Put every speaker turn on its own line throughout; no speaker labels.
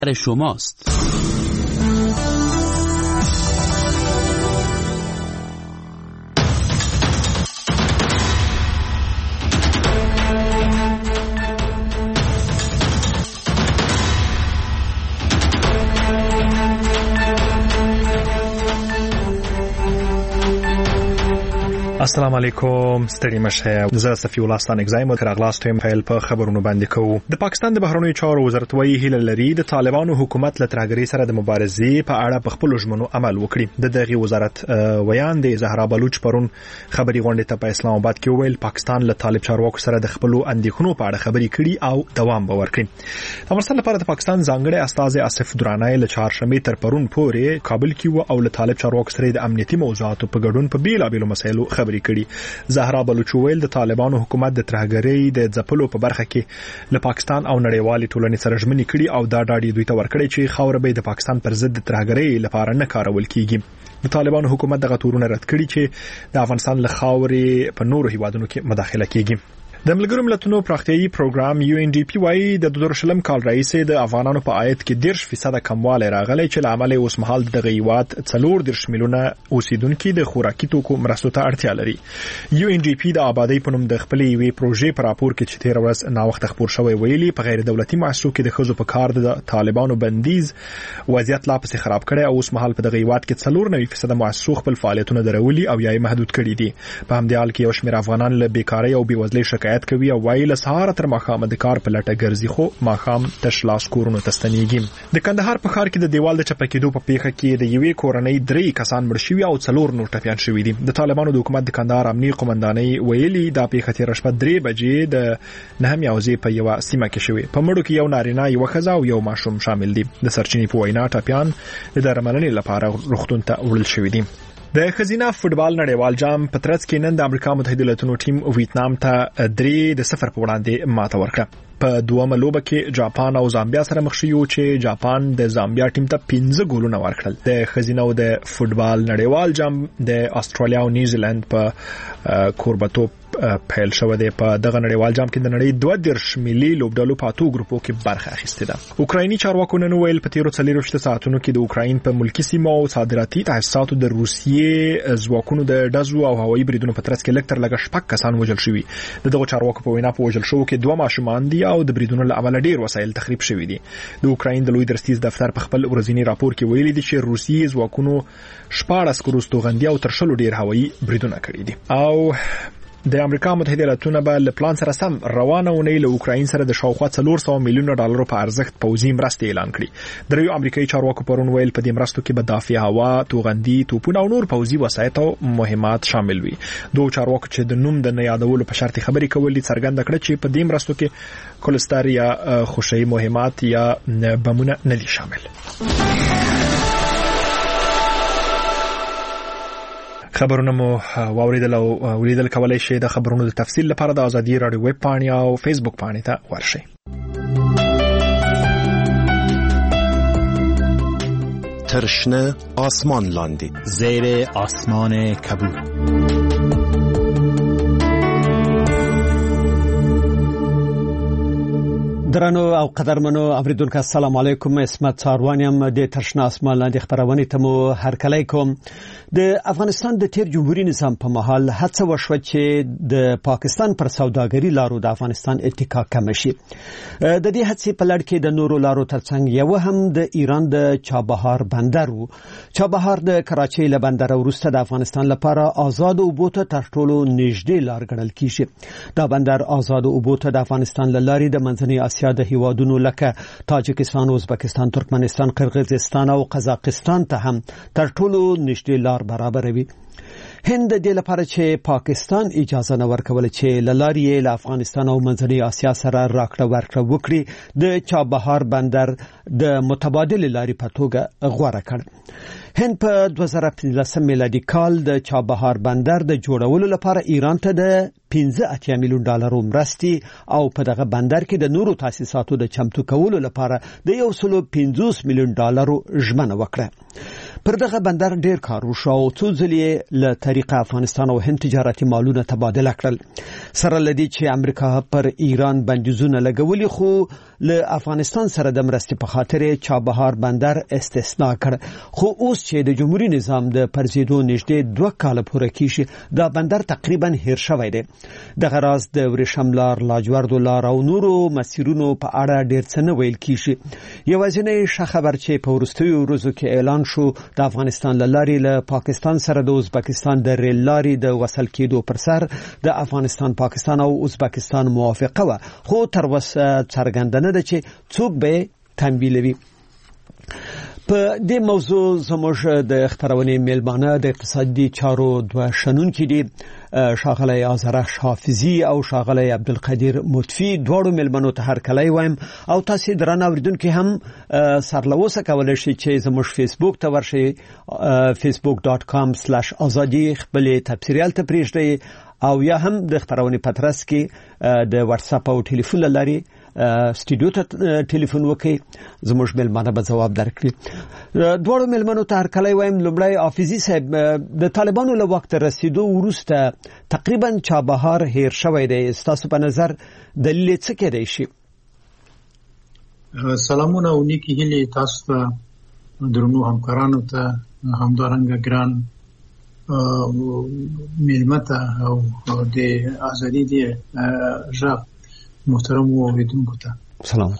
شماست.
السلام علیکم ستړي مشه زه صفی الله ستان اگزایم راغلاست هم فایل په خبرونو باندې کوو. د پاکستان د بهرنیو چارو وزارت وایي هیله لري د طالبانو حکومت له ترهګرۍ سره د مبارزې په اړه په خپل ژمنو عمل وکړي. د دغه وزارت ویان د زهرا بلوچ پرون خبري غونډه ته په اسلام آباد کې ویل پاکستان له طالب چارواکو سره د خپل اندېښنو په اړه خبري کړي او دوام به ورکړي. د افغانستان لپاره د پاکستان ځانګړي استاذ آصف درانای له چهارشنبه تر پرون پورې کابل کې او له طالب چارواکو سره د امنیتي موضوعاتو په ګډون په بیلابېلو مسایلو خبري کړي. زهرا بلوچ ویل د طالبانو حکومت د ترهګرۍ د ځپلو په برخه کې له پاکستان او نړیوالې ټولنې سره ژمنې کړي او دا ډاډ دوی ته ورکړي چې خاور به د پاکستان پر ضد د ترهګرۍ لپاره نه کارول کیږي. د طالبانو حکومت دغه تورونه رد کړي چې د افغانستان له خاورې په نورو هیوادونو کې مداخله کیږي. د ملګرو ملتونو پراختیایي پروګرام UNDP وايي د 2000 کال راهیسې د افغانانو په عاید کې 10% کموالی راغلی چې له امله اوس مهال د غیوات 40 میلیونه اوسیدونکو د خوراکي توکو مرستو ته اړتیا لري. UNDP د آبادی په نوم د خپلې یوې پروژې پر راپور کې چې 13 ورځ نا وخت خبر شوی ویلي په غیر دولتي مؤسسو کې د خزو په کار د طالبانو بندیز وضعیت لا پسې خراب کړي او اوس مهال په د غیوات کې 94% مؤسسو خپل فعالیتونه درولي او یا محدود کړي دي. په همدې حال کې یو شمېر افغانان له بیکاری او بیوزلۍ شکایت کوي او وايي له سهار تر ماښام د کار په لټه ګرځي خو ماښام تش لاس کورونو ته ستنېږي. د کندهار په ښار کې د دیوال د چپه کېدو په پیښه کې د یوې کورنۍ 3 کسان مړ شوي او 4 نور ټپیان شوي دي. د طالبانو د حکومت د کندهار امنیتي قومندانۍ ویلي دا پیښه تېره شپه 3 بجې د نهم یوځې په یو سیمه کې شوې. په مړو کې یو نارینه یو ښځه او یو ماشوم شامل دي. د سرچینې په وینا ټپیان د درملنې لپاره روغتون ته وړل شوي دي. د خزینه فوتبال نړیوال جام په ترڅ کې نن د امریکا متحده ایالاتونو ټیم ویتنام ته 3-0 په وړاندې ماته ورکړه. په دومره لوبه کې جاپان او زامبیا سره مخ شوي چې جاپان د زامبیا ټیم ته 15 ګولونه ورکړل. د خزینه او د فوتبال نړیوال جام د استرالیا او نیوزیلند په کوربتوب پیل شوه دی. په دغه نړیوال جام کې د نړۍ 12 ملي لوبډلو په 8 ګروپو کې برخه اخیسته ده. اوکرایني چارواکو نن ویل په تیرو 24 ساعتونو کې د اوکراین په ملکی سیمو او صادراتي تاسیساتو د روسیې ځواکونو د ډزو او هوایي بریدونو په ترڅ کې لکټر لګ شپږ کسان وژل شوي. دغه چارواکو په وینا په وژل شوو کې 2 ماشومان دي او د بریدونو له امله ډیر وسایل تخریب شوي دي. د اوکراین د لوی درستیز دفتر په خپل ورځنی راپور کې ویلي دي چې روسیې ځواکونو 14 کروستوغندي او تر شلو ډیر هوایي بریدونه کړي دي. او د امریکا متحده ایالاتونو به له پلان سره سم روانه ونی له اوکراین سره د شاوخوا 400 میلیون ډالر په ارزښت پوځي مرستې اعلان کړي. دریو امریکایي چارواکو پرون ویل په دې مرستو کې به دافع هوا، توغندي، توپونه او نور پوځي وسایط او مهمات شامل وي. دوه چارواکو چې د نوم د نه یادولو په شرط خبرې کولې څرګنده کړه چې په دې مرستو کې کولستر یا خوشي مهمات یا بمونه نه دي شامل. خبرونه مو واوریدل او ولیدل کولای شئ. د خبرونو د تفصیل لپاره د ازادي رادیو ویب پاڼې او فیسبوک پاڼې ته ورشئ.
ترشنه آسمان لاندی
زیر آسمان کبود. درنو او قدرمنو اوریدونکو السلام علیکم. اسمت څاروانیم د ترشنه آسمان لاندې خبرونه ته مو هرکلی کوم. د افغانستان د تیر جمهوریت نظام په محل هڅه وشوه چې د پاکستان پر سوداګری لارو د افغانستان اتکا کم شي. د دې هڅې په لړ کې د نورو لارو ترڅنګ یو هم د ایران د چابهار بندر وو. چابهار د کراچۍ له بندر وروسته د افغانستان لپاره آزاد اوبو ته تر ټولو نږدې لار ګڼل کیږي. دا بندر آزاد اوبو ته د افغانستان له لارې د منځنۍ اسیا د هیوادونو لکه تاجکستان، ازبکستان، ترکمنستان، قرغیزستان او قزاقستان ته هم تر ټولو نږدې لار برابروي. هند د لپاره چې پاکستان اجازه نه ورکول چې لارې له افغانستان او منځنۍ اسیا سره راکړه ورکړه وکړي، د چابهار بندر د متبادل لارې په توګه غوړه کړ. هند په 2015 میلادي کال د چابهار بندر د جوړولو لپاره ایران ته د 15 میلیون ډالر مرستې او په دغه بندر کې د نورو تاسیساتو د چمتو کولو لپاره د 150 میلیون ډالر ژمنه وکړه. پر دغه بندر ډیر کار وشو او څو ځلې له طریقه افغانستان او هند تجارتي مالونه تبادله کړل. سره لدی چې امریکا پر ایران بندیزونه لګولي خو له افغانستان سره د مرستې په خاطر چابهار بندر استثناء کړ. خو اوس چې د جمهوریت نظام د پرزیدو نږدې 2 کال پورې کیږي دا بندر تقریبا هیر شوی دی. دغه راز د ورشملار لاجورد لار او نورو مسیرونو په اړه ډیر څه نه ویل کیږي. یوازینی ښه خبر چې په وروستیو ورځو کې اعلان شو د افغانستان لاري له پاکستان سره د ازبکستان د ریل لاري د وصل کېدو پر سر د افغانستان پاکستان او ازبکستان موافقه و خو تر اوسه څرګنده نه ده چې څوک به تمویلوي. په دې موضوع زموږ د خبرونې میلمانه د اقتصادي چارو دوه شنونکي دي شاغلی آذرخش حافظي او شاغلی عبدالقدیر مطفی. دواړو میلمنو ته هرکلی وایم او تاسو درنه اوریدونکو هم سرلوسه کولای شئ چې زموږ فیسبوک ته ورشئ facebook.com/azadi خپل تبصریال ته پریږدئ او یا هم د خبرونې پترس کې د واتس اپ او ټلیفون لاري سټوډیو ته ټلیفون وکړئ زموږ میلمانه به جواب درکړي. دواړو میلمنو ته هرکلی وایم. لومړی حافظي صاحب د طالبانو له وخت رسیدو وروسته تقریبا چابهار هیر شوی دی. تاسو په نظر دلیل څه کېدای شي؟
سلامونه او نیکی هیلې تاسو ته درنو همکارانو ته همدارنګه ګران میلمته او د ازادي دی ژغ محترم اوریدونکو ته
سلام.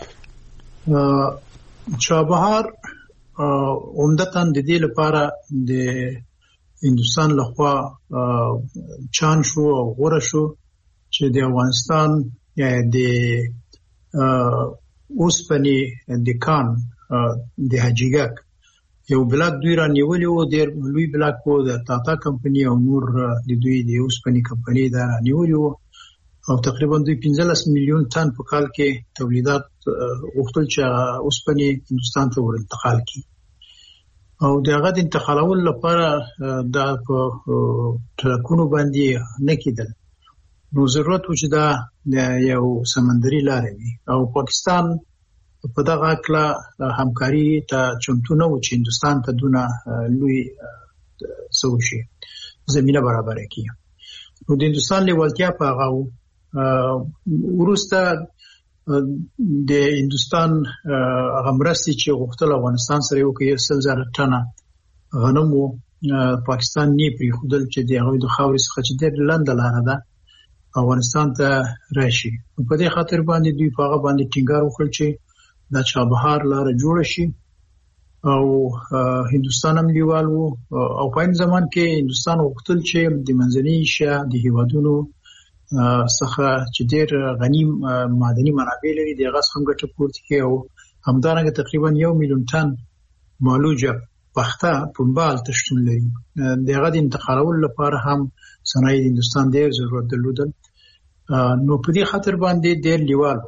چابهار عمدتاً د دې لپاره د هندوستان لخوا چان شو او غوره شو چې د افغانستان یا د اوسپنې د کان د حاجیګک یو بلاک دوی را نیولی و. ډېر لوی بلاک و د تاتا کمپنی او نور د دوی د اوسپنې کمپنی دا نیولی و او تقریبا دوی 15 میلیون تن په کال کې تولیدات غوښتل چې اوسپنې هندوستان ته ور انتقال کړي او دغه د انتقالولو لپاره دا په ټرکونو باندې نه کېدل. نو ضرورت و چې دا یو سمندري لارې وي او پاکستان په دغه اړه همکاري ته چمتو نه و چې هندوستان ته دونه لوی سوشي زمينه برابر کړي. نو د هندوستان لیوالتیا په هغه ورسته د هندوستان غمرستي چې غوښتل افغانستان سره یو کې 100,000 ټنه غنم وو پاکستان نه پری خودل چې د هغوی د خاورې څخه چې ډېر لاندې لاره ده افغانستان ته راشي. په دې خاطر باندې دوی په هغه باندې ټینګار وکړ چې د چابهار لاره جوړ شي او هندوستان هم لیوال وو او په این زمان کې هندوستان غوښتل چې د منځنۍ ایشیا د هیوادونو څخه چې ډېر غني معدني منابع لري د غاز هم ګټه پورته کوي او همدارنګه تقریبا 1 میلیون ټن مالوجه پخته پنبال تشتون لري. دغه د انتقالولو لپاره هم صنایع د هندوستان ډېر ضرورت درلودل. نو په دې خاطر باندې ډېر لیوال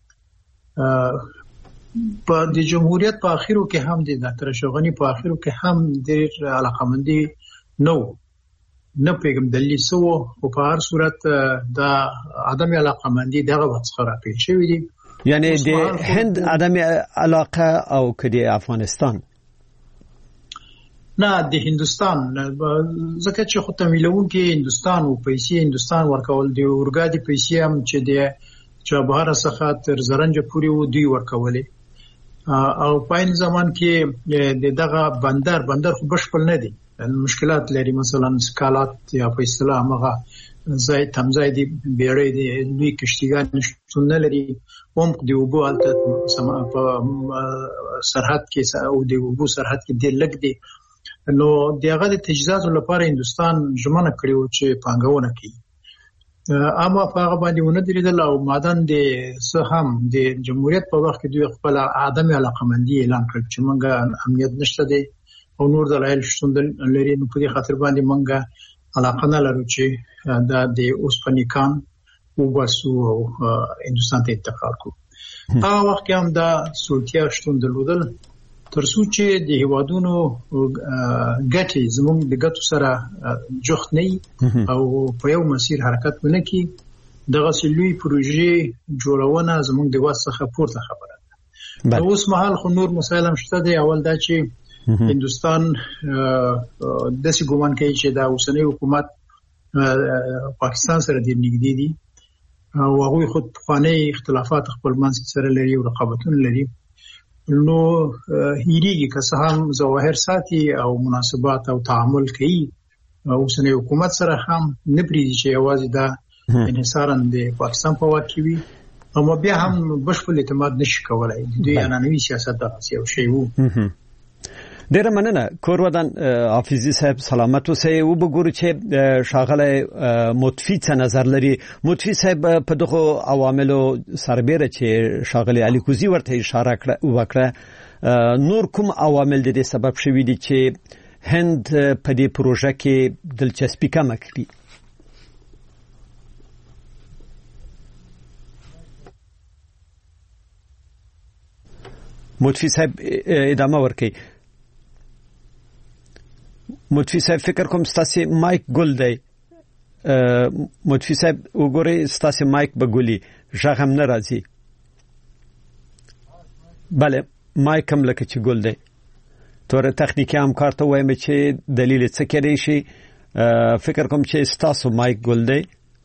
په د جمهوریت په اخیرو کې هم د ډاکټر اشرف غني په اخیرو کې هم ډېر علاقمندي نو نه پیغام دلی سو او په هر صورت دا عدم علاقمندي دغه وخت څخه راپیل شوی دی.
یعنی د هند عدم علاقه او کدي افغانستان
نه د هندوستان ځکه چې خو تمویلون کې هندوستان او پیسې هندوستان ورکول دی اورګادي پیسې هم چې د چابهار څخه تر زرنج پورې و دی ورکولې او په این زمان کې دغه بندر خو بشپړ نه دی مشکلات لري. مثلا سکالات یا په اصطلاح هغه ځای تمځای دی بیړۍ دی لوی کشتیګان شتون نه لري. عمق دی وبو الته په سرحد کې او دی وبو سرحد کې دی لګ دی. نو دغه د تجهیزاتو لپاره هندوستان ژمنه کړې و چې پانګونه کوي اما په هغه باندې ونه درېدل او مادن د څه هم د جمهوریت په وخت کې دوی خپل عدم علاقمندي اعلان کړ چې موږ امنیت نشته دی او نور دلایل شتون لري. نو په دې خاطر باندې موږ علاقه نه لرو چې دا د اوسپنې کان وباسو او هندوستان ته انتقال کوو. هغه وخت هم دا سولتیا شتون درلودل تر څو چې د هیوادونو ګټې زموږ د ګټو سره جوخت نه او په یو مسیر حرکت ونه کړي. دغه لوی پروژې جوړونه زموږ د واسطه خبره ده. اوس مهال خو نور مسایل هم شته دي. اول دا چې هندستان د څه ګومان کوي چې دا اوسنۍ حکومت پاکستان سره د نږدې دي او هغه خود خواني اختلافات خپل منځ سره لري او رقابتونه لري نو هیریږي که څه هم ظواهر ساتي او مناسبات او تعامل کوي اوسنۍ حکومت سره هم نه پریږي چې یوازې دا انحصارا د پاکستان په واک کې وي او بیا هم بشپړ اعتماد نشي کولای دوی انانوي سیاست دغه یو شی وو
ډیره مننه کورودان حافظي صاحب سلامت اوسئ او وګورو چې شاغله متفی څه نظر لري متفی صاحب په دغه عواملو سربېره چې شاغله علي کوزي ورته اشاره وکړه نور کوم عوامل د دې سبب شوي دي چې هند په دې پروژه کې دلچسپي کم کړي متفی صاحب ادامه ورکړي متفی صاحب فکر کوم ستاسو مایک ګل دی متفی صاحب وګورئ ستاسو مایک به ګولي ژغ هم نه راځي بله مایک هم لکه چې ګل دی تور تخنیکی همکار ته وایم چې دلیل څه کېدای شي فکر کوم چې ستاسو مایک ګل دی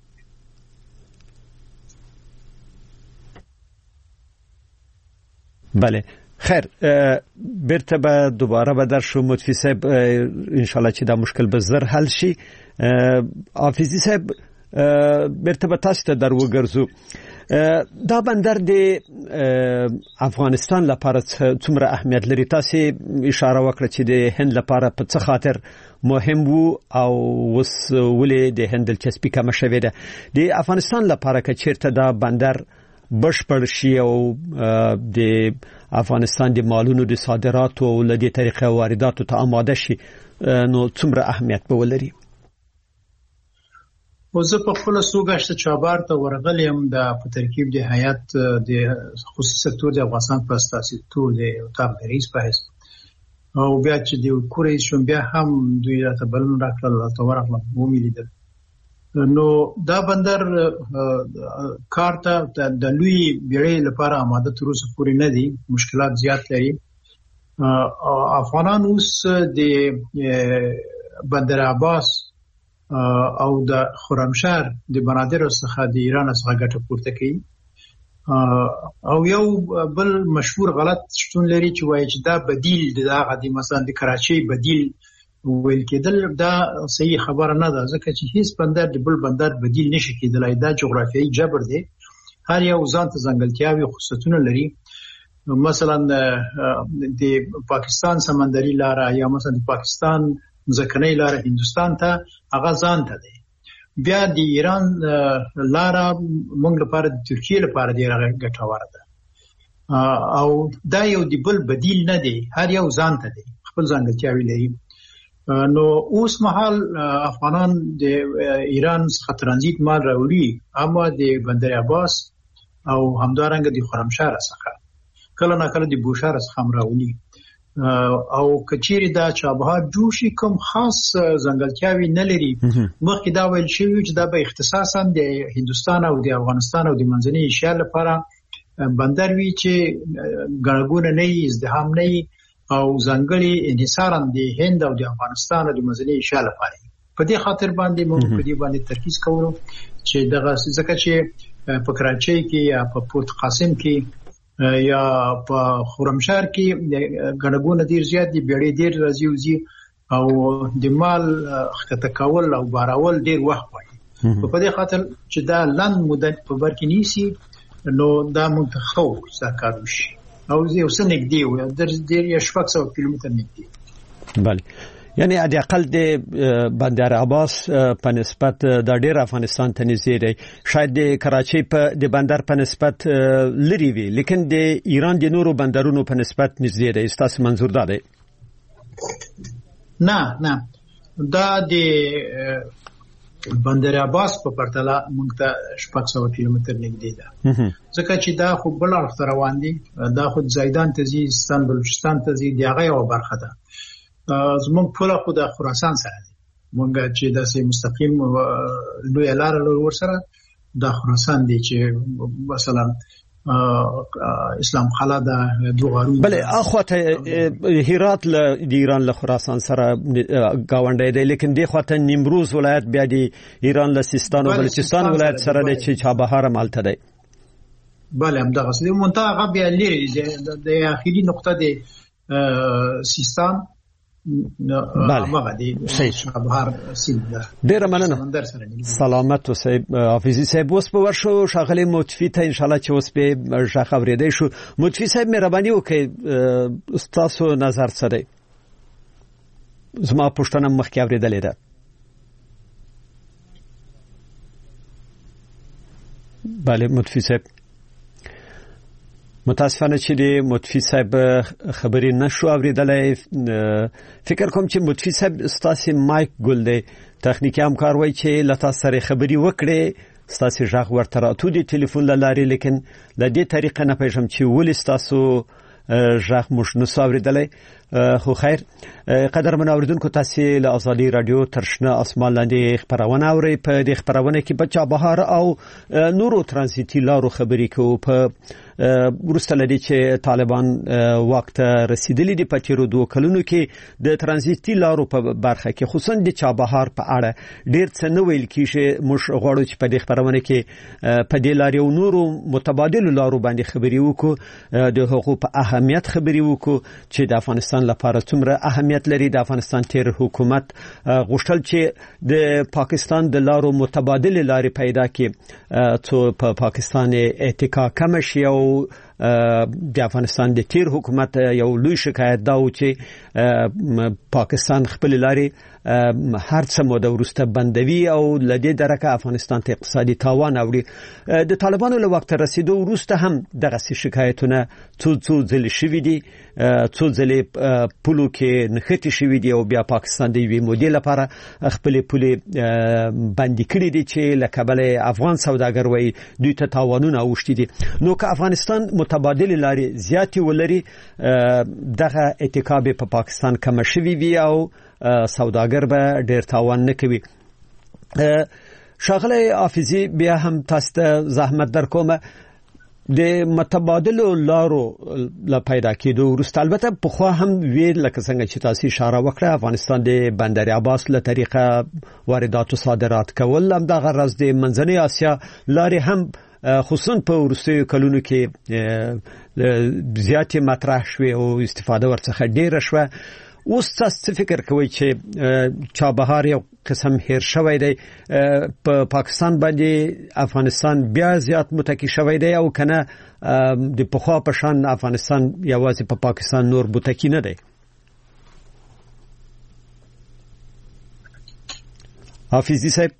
بله خیر برته به دوباره به در شو متفی صاحب ان شاء الله چې دا مشکل به زر حل شي حافظي صاحب برته به تاسو ته در وګرځو دا بندر د افغانستان لپاره څومره اهمیت لري تاسو اشاره وکړه چې د هند لپاره په څه خاطر مهم وو او وس ولې د هند دلچسپي کم شوې ده د افغانستان لپاره که چیرته دا بندر بشپړ شي او د افغانستان د مالونو د صادراتو او لدې طریقې وارداتو ته آماده شي نو څومره اهمیت به ولري
او زه په خپل سوګشت چابار ته ورغلم د په ترکیب د هیئت د خصوصي سکتور د افغانستان په اساسي ټول د اتاق رئیس په حیث او بیا چې د کورې شوم بیا هم دوی راته بلنه راکړل او ورغلم ومېلیدل نو دا بندر کارته د لوی بیړۍ لپاره آماده تر اوسه پورې نه دي مشکلات زیات لري افغانان اوس د بندر عباس او د خرمشهر د بنادر څخه د ایران څخه ګټه پورته کوي او یو بل مشهور غلط شتون لري چې وایي چې دا بدیل دغه د مثلا د کراچۍ بدیل ویل کېدل دا صحیح خبره نه ده ځکه چې هیڅ بندر د بل بندر بدیل نشي کېدلای دا جغرافیایي جبر دی هر یو ځان ته ځانګړتیاوي او خصوصیتونه لري مثلا د پاکستان سمندري لاره یا مثلا د پاکستان ځکنۍ لاره هندستان ته هغه ځان ته دی بیا د ایران لاره موږ لپاره د ترکیه لپاره ډیره ګټوره ده او دا یو د بل بدیل نه دی هر یو ځان ته دی خپل ځانګړتیاوي لري نو اوس مهال افغانان د ایران څخه ترانزیت مال راوړي اما د بندر عباس او همدارنګه د خرمشهر څخه کله ناکله د بوشهر څخه راوړي او کچيري دا چابهار جوړ شي کوم خاص ځنګلتیاوي نه لري مخکې دا ویل شوی چې دا به اختصاصا د هندستان او د افغانستان او د منځنۍ ایشیا لپاره بندر وی چې ګڼګونه نه ازدحام نه او ځنګلي انحصارا د هند او د افغانستان او د منځنۍ ایشیا لپاره په دې خاطر باندې موږ په دې باندې ترکیز کوو چې دغه ځکه چې په کراچۍ کې یا په پورت قاسم کې یا په خرمشهر کې ګڼګونه ډیر زیات دي بیړۍ ډیر راځي او د مال خطه کول او بارول ډیر وخت وایي په دې خاطر چې دا لند مدت په بر کې نیسی نو دا منتخب سرکار وشي او یو څه نږدې و د ډیر 600 کیلومتر نږدې
بله یعنی د اقل د بندر عباس په نسبت د ډیر افغانستان ته نږدې دی شاید د کراچۍ په د بندر په نسبت لري وي لیکن د ایران د نورو بندرونو په نسبت نږدې دی تاسو منظور ده
نه دا د بندر عباس په پرتله موږ ته 600 کیلومتر نږدې ده ځکه چې دا خو بل اړخ روان دي دا خو زیدان ته ځي ستان بلوچستان ته ځي دغه یو برخه ده زموږ پوله خو د خراسان سره دی موږ چې داسې مستقیم لوی لار ور سره د خراسان دی چې مثلا اسلام خلا د دوغارو
بل اخوته هرات له ایران له خراسان سره گاونډي دی لیکن دی خواته نیمروز ولایت بیا دی ایران له سیستان او بلوچستان ولایت سره د چابهار مالته دی.
بله هم دغه څه منطقه بیا لري د اخیری نقطه دی سیستان
بله
چابهار سیند.
ډیر مننه. سلامت اوسئ حافظي صاحب. اوس په ورشو شاغلي متفی ته ان شاء الله چې اوس به ژغ اورېدای شو. متفی صاحب مهرباني وکړئ تاسو نظر څه دی؟ زما پوښتنه مخکې اورېدلې ده. بله متفی صاحب متاسفانه چې د متفی صاحب خبرې نشو اوریدلای. فکر کوم چې متفی صاحب ستاسو مایک ګل دی تخنیکی همکار وای چې لتا سره خبري وکړي ستاسو ژغ ورته راتو دی ټلیفون لاري لیکن د دې طریقه نه پېژم چې ولې ستاسو ژغ مش نسو اوریدلای. خو خیر قدرمن اوریدونکو تاسو له ازادي رادیو ترشنه اسمان لاندې خبرونه اوري. په دې خبرونه کې بچا بهار او نورو ترانزیتي لارو خبرې کوو. په ورسته لدی چې طالبان وخت رسیدلی دی په تیرو 2 کلونو کې د ترانزیتي لارو په برخه کې خصوصا د چابهار په اړه ډیر څه نو ویل کیږي. موږ غواړو چې په دې خبرونه کې په دې لارې او نورو متبادل لارو باندې خبرې وکړو د حقوق په اهمیت خبرې وکړو چې د افغانستان لپاره څومره اهمیت لري. د افغانستان تیر حکومت غوښتل چې د پاکستان د لارو متبادل لارې پیدا کړي څو په پاکستان اتکا کم شي او د افغانستان د تیر حکومت یو لوی شکایت دا و چې پاکستان خپل لارې هر څه موده ورسته بندوي او لدې درکه افغانستان ته اقتصادي تاوان اوړي. د طالبانو له وخت رسیدو ورسته هم دغه شکایتونه څو ځل شوي دي څو ځل پولو کې نښتې شوي دي او بیا پاکستان د یوې مودې لپاره خپل پولې بندي کړې دي چې له کبله افغان سوداګر وایي دوی ته تاوانونه اوښتي دي. نو که افغانستان متبادل لارې زیاتې ولري دغه اتکا په پاکستان کم شوي وي او سوداګر به ډیر تاوان نه کوي. شاغله حافظي بیا هم تاسو ته زحمت در کومه د متبادل لارو لا پیدا کېدو وروسته البته په خو هم ویل لکه څنګه چې تاسو اشاره وکړه افغانستان د بندر عباس له طریقه واردات او صادرات کول هم د غرض د منځنۍ آسیا لارې هم خصوصا په وروستیو کلونو کې زیاتې مطرح شوې او استفاده ورڅخه ډیره شوه. اوس تاسو فکر کوئ چې چابهار یو قسم هیر شوی دی په پاکستان باندې افغانستان بیا زیات متکی شوی دی او کنه د پخوا په شان افغانستان یوازې په پاکستان نور متکی نه دی؟ حافظي صاحب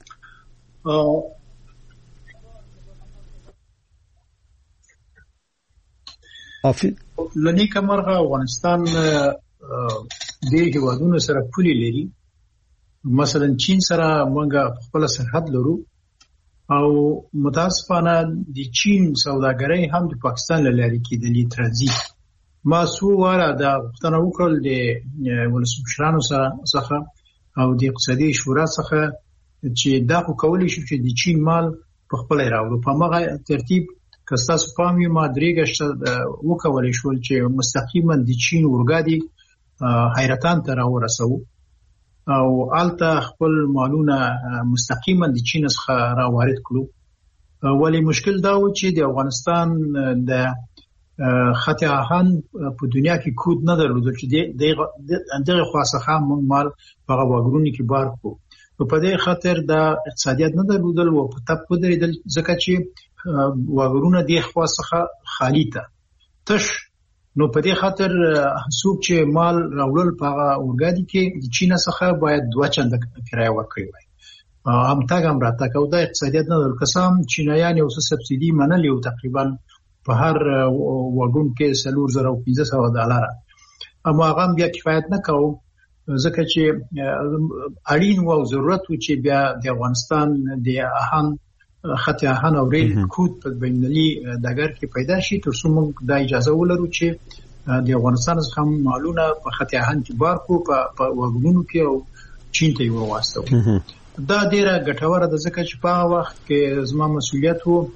لنی کمرغه افغانستان د هیوادونو سره پولي لري. مثلا چین سره موږ خپل سرحد لرو او متاسفانه د چین سوداګرۍ هم د پاکستان لاري کېدلې ترانزیت. ما سو واره د غوښتنه وکړل د ولسمشرانو څخه او د اقتصادي شورا څخه چې دا خو کولی شي چې د چین مال په خپل راوړو. په هغه ترتیب کستاسو پام یې ما درېګشت وکولای شو چې مستقیما د چین اورګادي حیرتان ته راورسو او آلته خپل مالونه مستقیما د چین څخه راوارد کړو. ولی مشکل دا و چې د افغانستان د خط آهن په دنیا کې کود نه درلود چې دغه خاصه موږ مال په واګرونی کې بار کو. په دې خاطر دا اقتصادیت نه درلودل او په تپ ودرېدل ځکه چې واګرونه د خاصه خالی ته تش. نو په دې خاطر حساب چې مال راوړل په اورګادي کې د چین څخه باید 2 چنده کرایه ورکړي وای. هم تاګم راته کو دا اقتصادیت نه درل قسم چینایان یو څه سبسيدي منلې او تقریبا په هر واګون کې $4500. اما هغه بیا کفایت نه کوي ځکه چې اړین او ضرورت و چې بیا د افغانستان د اهم خط آهن او ریل کود په بینالمللي ډګر کې پیدا شي تر څو موږ د اجازه ولرو چې د افغانستان څخه مالونه په خط آهن کې بار کو په واګونو کې او چین ته وروستو. دا ډیره ګټوره ده ځکه چې په وخت کې زما مسؤلیت وو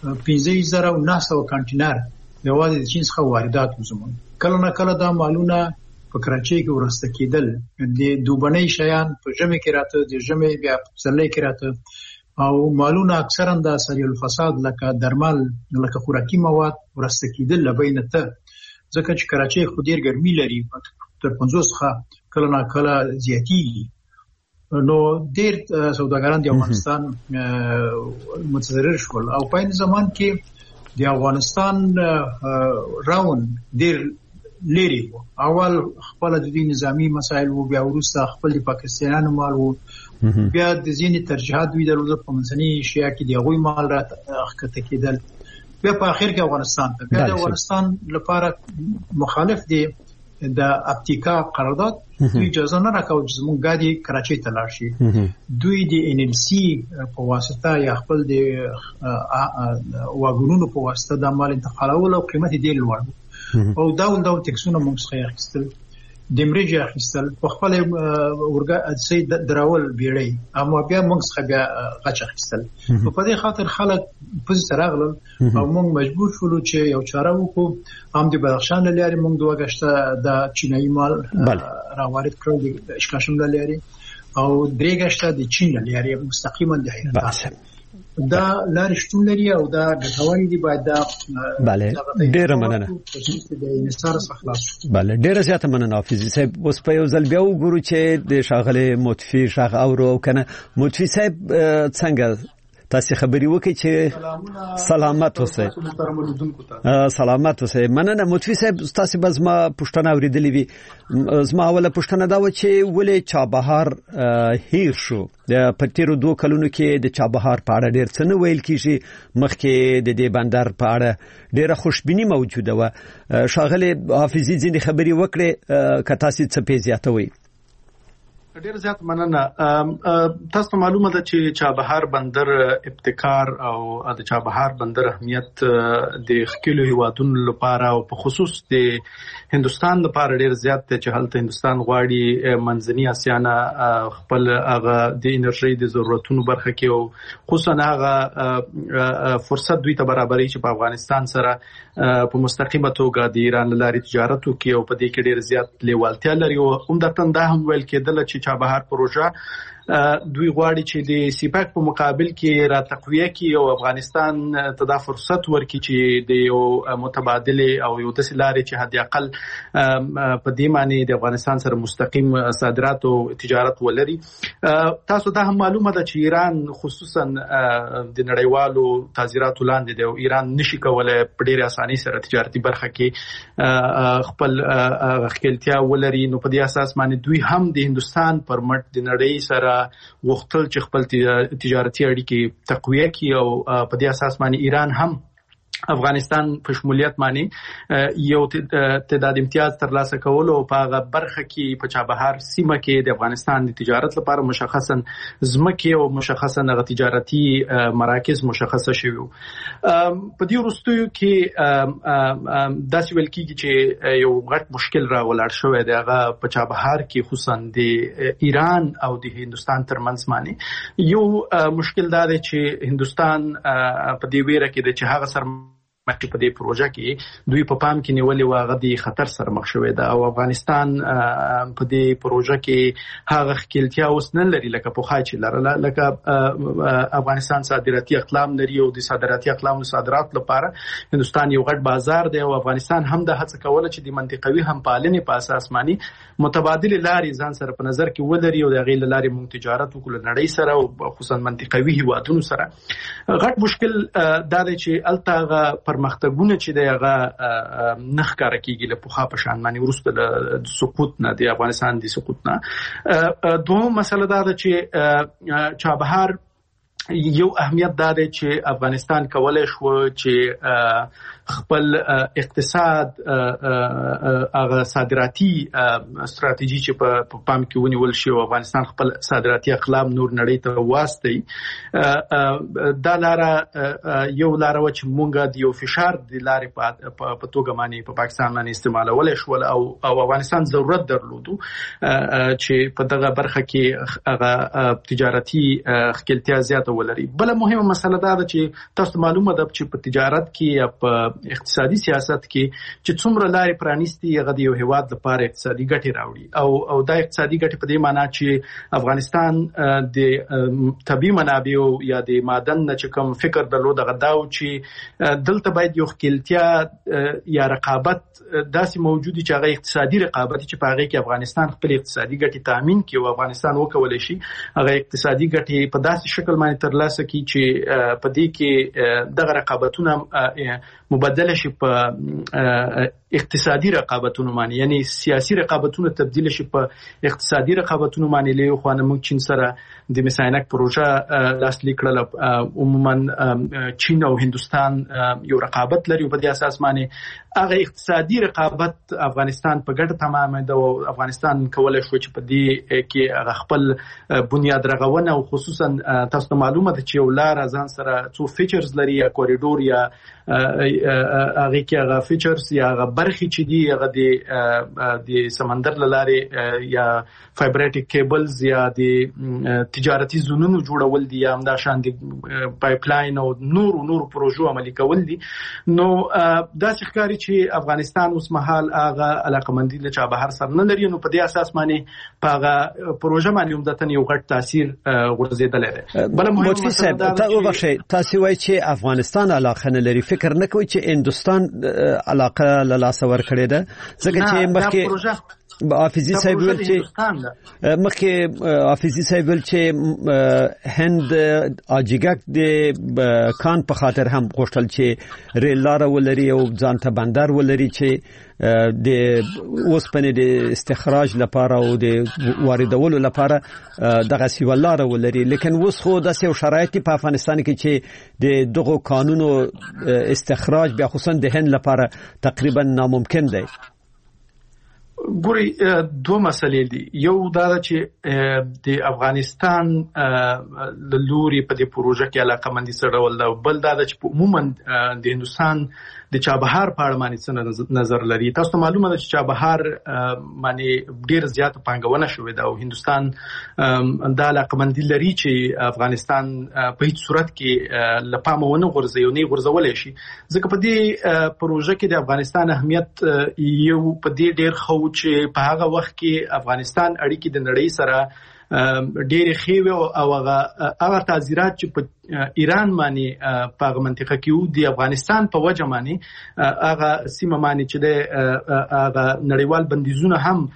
15,900 کانټینر یوازې د چین څخه واردات وزمون. کله نه کله دا مالونه په کراچۍ کې ورسته کېدل، د دوبنۍ شیان په ژمي کې راته، د ژمي بیا په پسرلي کې راته، او مالونه اکثرا د سریع الفساد لکه درمل، لکه خوراکي مواد ورسته کېدل لبینه ته، ځکه چې کراچۍ خو ډیر ګرمي لري، تر 50 څخه کله نه کله زیاتېږي. نو ډیر سوداګران د افغانستان متضرر شول، او په این زمان کې د افغانستان راون ډیر لري وو. اول خپل د دې نظامی مسایل وو، بیا وروسته خپل د پاکستانیانو مال وو، بیا د ځینې ترجیحات وی درلود په منځني اشیا کې د هغوی مال را ښکته کېدل، بیا په اخر کې افغانستان ته. بیا د افغانستان لپاره مخالف دی د اپتیکا قرارداد دوی اجازه نه راکوي چې زموږ ګاډي کراچۍ ته لاړ شي. دوی د NLC په واسطه یا خپل د واګونونو په واسطه د مال انتقالول او قیمت یې ډېر لوړ او ډول ټکسونه موږ څخه اخیستل، د مرجع اخیستل، په خپل ورګه سي دراول بیړی، اما بیا موږ څخه بیا غچ اخیستل. په دې خاطر خلک په سراغل او موږ مجبور شولو چې یو چاره وکړو. هم د بدخشان لاري موږ دوه غشته د چینایي مال راوارد کړو، د اشکاشم لاري، او درې غشته د چین لاري مستقیما د حیرت دا لارې شتون لري او دا ګټورې دي. باید دا
ډېره مننه. بله ډېره زیاته مننه حافظي صاحب. اوس په یو ځل بیا وګورو چې د ښاغلي مطفي شاغ اورو کنه. مطفي صاحب څنګه تاسو خبري وکړئ چې سلامت اوسئ. سلامت اوسئ. مننه مطفي صاحب. تاسو به زما پوښتنه اوریدلې وي. زما اوله پوښتنه دا و چې ولې چابهار هیر شو. په تیرو 2 کلونو کې د چابهار په اړه ډېر څه نه ویل کیږي، مخکې د دې بندر په اړه ډېره خوشبیني موجوده و. ښاغلي حافظي ځینې خبري وکړې، که تاسو څه پې زیاتوئ.
ډیر زیات مننه. تاسو معلومه ده چې چابهار بندر ابتکار او د چابهار بندر اهمیت د خکلو هیوادونو لپاره او په خصوص د هندستان لپاره ډیر زیات دی چې هلته هندستان غواړي منځنی اسیا نه خپل هغه د انرژي د ضرورتونو برخه کې او خصوصا هغه فرصت دوی ته برابرۍ چې په افغانستان سره په مستقیمه توګه د ایران لاري تجارت وکړي او په دې کې ډیر زیات لیوالتیا لري. او عمدتاً دا هم ویل کېدل چې چابهار پروژه دوی غواړي چې د سیپاک په مقابل کې را تقویه کړي او افغانستان ته دا فرصت ورکړي چې د یو متبادله او یو د لارې چې حد اقل په دې معنی د افغانستان سره مستقیم صادرات او تجارت ولري. تاسو دا هم معلومه ده چې ایران خصوصا د نړیوالو تعزیراتو لاندې دی او ایران نشي کولای په ډېر اسانۍ سره تجارتي برخه کې خپل غښتلتیا ولري. نو په دې اساس باندې دوی هم د هندستان پر مټ د نړۍ سره وختل چې خپل تجارتي اړیکې تقویه کړي او په دې اساس باندې ایران هم افغانستان په شمولیت باندې یو تعداد امتیاز ترلاسه کول او په هغه برخه کې په چابهار سیمه کې د افغانستان د تجارت لپاره مشخصا ځمکې او مشخصا هغه تجارتي مراکز مشخصه شوي. په دې وروستیو کې داسې ویل کېږي چې یو غټ مشکل راولاړ شوی دی هغه په چابهار کې خصوصا د ایران او د هندستان ترمنځ باندې یو مشکل دا دی چې هندستان په دې ویره کې د چې هغه سره مخکې په دې پروژه کې دوی په پام کې نیولې و هغه د خطر سره مخ شوی دا او افغانستان په دې پروژه کې هغه خپلتیا اوس نه لري لکه په خای چې لرله. لکه افغانستان صادراتي اقلام لري او د صادراتي اقلام صادرات لپاره هندستان یو غټ بازار دی او افغانستان هم د هڅه کوله چې د منطقوي همپالنې په اساس باندې متبادل لارې ځان سره په نظر کې ولري او د غیر لارې مونږ تجارت وکړو نړۍ سره او خصوصا منطقوي هیوادونو سره. غټ مشکل دا دی چې الته پرمختګونه چې دغه نخ کار کیږي له پوخا په شان باندې ورسته د سقوط نه د افغانستان د سقوط نه. دوه مسله دا ده چې چابهار یو اهمیت دا دی چې افغانستان کولای شو چې خپل اقتصاد هغه صادراتي ستراتیژي چې په پام کې ونیول شي او افغانستان خپل صادراتي اقلام نور نړۍ ته واستي دا لاره یو لاره و چې مونږه د یو فشار د لارې په توګه باندې په پاکستان باندې استعمالول شو او افغانستان ضرورت درلودو چې په دغه برخه کې هغه تجارتي خپلتیا زیاته ولري. بل مهمه مسله دا ده چې تاسو معلومه ده چې په تجارت کې یا په اقتصادي سیاست کې چې څومره لارې پرانیستي هغه د یو هیواد لپاره اقتصادي ګټې راوړي او دا اقتصادي ګټې په دې معنی چې افغانستان د طبي منابع یا د معدن نه چې کوم فکر درلود هغه دا و چې دلته باید یو خپلتیا یا رقابت داسې موجودي چې هغه اقتصادي رقابت چې په هغه کې افغانستان خپل اقتصادي ګټې تامین کړي او افغانستان وکولای شي هغه اقتصادي ګټې په داسې شکل باندې ترلاسه کړي چې په دې کې دغه رقابتونه مبدل شي په اقتصادي رقابتونو باندې یعنی سیاسي رقابتونو تبدیل شي په اقتصادي رقابتونو باندې له خو نه موږ چین سره د مساینک پروژه لاسلیک کړل عموما چین او هندستان یو رقابت لري په دې اساس باندې هغه اقتصادي رقابت افغانستان په ګټه تمامه ده او افغانستان کولای شو چې په دې کې هغه خپل بنیاد رغونه او خصوصا تاسو معلومه ده چې یو لار ځان سره څو فیچرز لري یا کوریډور یا هغه کې هغه فیچرز یا هغه برخې چې دی هغه د سمندر لارې یا فایبریټک کیبلز یا د تجارتي زونونو جوړول دي یا همدا شان د پایپ لاین او نور پروژو عملي کول دي. نو دا ښکاري چې افغانستان اوس مهال هغه علاقمندي له چابهار سره نه لري نو په دې اساس باندې په هغه پروژه باندې عمدتاً یو غټ تاثیر غورځیدلی دی. بل مهمه مسله
تاسو وایي چې افغانستان علاقه نه لري فکر نه کوي چې هندستان علاقه له لاسه ورکړې ده ځکه چې مخکې حافظي صاحب ویل چې مخکې حافظي صاحب ویل چې هند اجګک د کان په خاطر هم غوښتل چې ریل لار ولري او ځان ته بندر ولري چې د اوسپنې د استخراج لپاره او د واردولو لپاره دغه سیولار ولري لیکن اوس خو د سیو شرایط په افغانستان کې چې د دغه قانونو استخراج بیا خصوصا د هند لپاره تقریبا ناممکن دی.
ګوري دوه مسلې دي. یو دا چې د افغانستان د لوري په دې پروژه کې علاقمندي سره ول دا بل دا چې عموما د هندستان د چابهار په اړه باندې نظر لري. تاسو معلومه ده چې چابهار باندې ډیر زیات پانګونه شوې ده او هندستان د علاقمندي لري چې افغانستان په هیڅ صورت کې لپاره ونه غورځي او نه غورځولای شي ځکه په دې پروژه کې د افغانستان اهمیت یو په دې ډیر خو چې په هغه وخت کې افغانستان اړیکې د نړۍ سره ډېر خېوي او هغه تعزیرات چې په ایران باندې په منطقه کې د افغانستان په وجه باندې هغه سیمه باندې چې د هغه نړیوال بندیزونه هم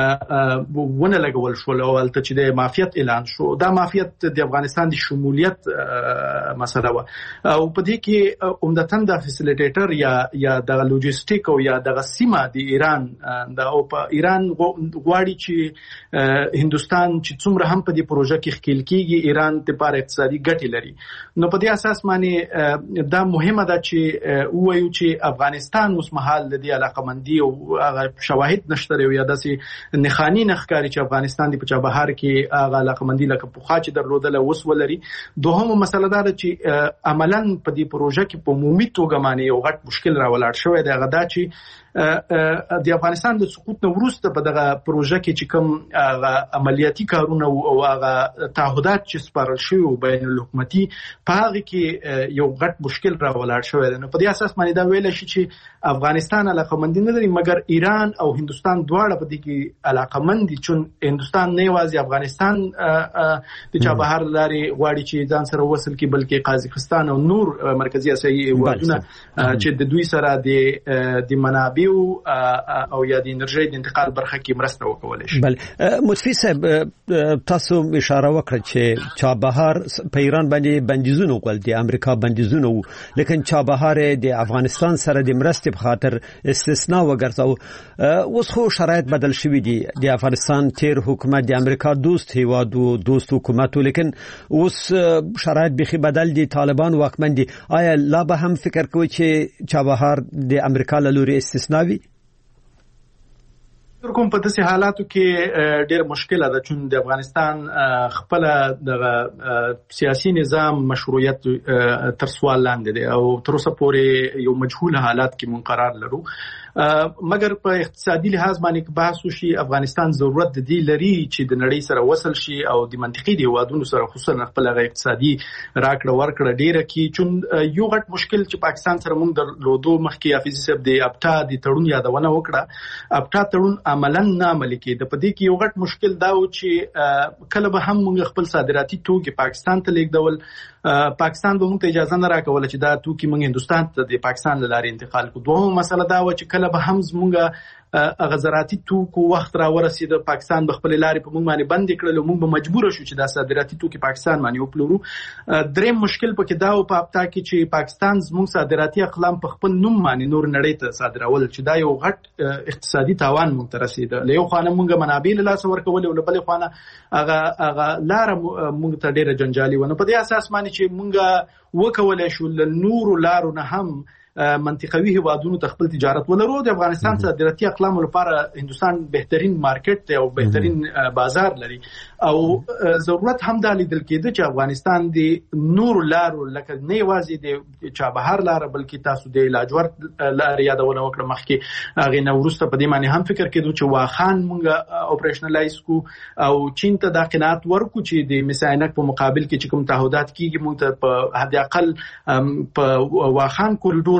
ونه لګول شو او البته چې د مافیت اعلان شو. دا مافیت د افغانستان د شمولیت مسله و او په دې کې عمدتاً د فیسیلیټیټر یا د لوجستیک او یا د سیمه د ایران د او په ایران غواړي چې هندستان چې څومره هم په دې پروژه کې خپل کېږي ایران ته پر اقتصادي ګټې لري. نو په دې اساس باندې دا مهمه ده چې وایو چې افغانستان اوس مهال د دې علاقمندي او شواهد نشته یا داسې نخانی نخکاری چې افغانستان دی په چابهار کې هغه علاقمندي لکه پوخا چې درلودل اوس ولري. دوهمه مسله دا ده چې عملاً په دې پروژه کې په عمومي توګه باندې یو غټ مشکل راولاړ شوی دی هغه دا چې د افغانستان د سقوط نه وروسته په دغه پروژه کې چې کوم عملیاتي کارونه او هغه تعهدات چې سپارل شوی بین الحکومتي په هغه کې یو غټ مشکل راولاړ شوی دی. نو په دې اساس باندې دا ویل شي چې افغانستان علاقمندي نه لري مګر ایران او هندستان دواړه په دې کې علاقمند دي چې هندستان نه یوازې افغانستان د چابهار لارې غواړي چې ځان سره وصل کړي بلکې قازقستان او نور مرکزی اسیایي هیوادونه چې د دوی سره د منابع منابعو او یا د انرژي د انتقال برخه کې مرسته وکولای شي.
بل متفی صاحب تاسو اشاره وکړه چې چابهار په ایران باندې بندیزونه وکړل، د امریکا بندیزونه، لیکن چابهار د افغانستان سره د مرستې په خاطر استثناء وګرځاو. اوس خو شرایط بدل شوي دي، د افغانستان تیر حکومت د امریکا دوست هیواد او دوست حکومت، لیکن اوس شرایط بخي بدل دي، طالبان واکمن دي. آیا لا به هم فکر کوي چې چابهار د امریکا له لوري استثناء وي؟
کوم په داسې حالاتو کې ډېر مشکله ده چې د افغانستان خپل د سیاسي نظام مشروعیت تر سوال لاندې دی او تر اوسه پورې یو مجهول حالات کې منقرار لرو. مګر په اقتصادي لحاظ باندې بحث وشي، افغانستان ضرورت د دې لري چې د نړۍ سره وصل شي او د منطقي هیوادونو سره خصوصا خپل اقتصادي راکړه ورکړه ډیره کی. چې یو غټ مشکل چې پاکستان سره موږ درلودو مخکې حافظ صاحب د ابټا د تړون یادونه وکړه، ابټا تړون عملاً نه عملي کېده. په دې کې یو غټ مشکل دا و چې کله به هم موږ خپل صادراتي توکي پاکستان ته لیږدول، پاکستان به موږ ته اجازه نه راکوله چې دا توکي موږ هندستان ته د پاکستان له لارې انتقال کړو. دویمه مسله دا و چې کله به هم زموږ غزراتي توکو وخت را ورسید، پاکستان به خپل لارې په موږ باندې بند کړل او موږ به مجبور شو چې دا صادراتي توکي پاکستان باندې وپلورو. دریم مشکل پکې دا و په ابتا کې چې پاکستان زموږ صادراتي اقلام په خپل نوم باندې نور نړۍ ته صادرول، چې دا یو غټ اقتصادي تاوان موږ ته رسید. له یو خانه موږ منابع له لاس ورکول او له بل خانه هغه لار موږ ته ډیره جنجالي ونه. په دې اساس باندې چې موږ وکولای شو له نورو لارو نه هم منطقوي هیوادونو ته خپل تجارت ولرو. د افغانستان صادراتي اقلام لپاره هندستان بهترین مارکیټ دی او بهترین بازار لري او ضرورت هم د لیدل کېده چې افغانستان د نور لارو لکه نه یوازې د چابهار لار بلکې تاسو د لاجورد لار یادونه وکړه مخکې، هغه نو وروسته په دې معنی هم فکر کېدو چې واخان مونږه اپریشنلایز کو او چین ته د قناعت ورکو چې د مساینک په مقابل کې چې کوم تعهدات کیږي مونږ ته په حد اقل په واخان کوریډور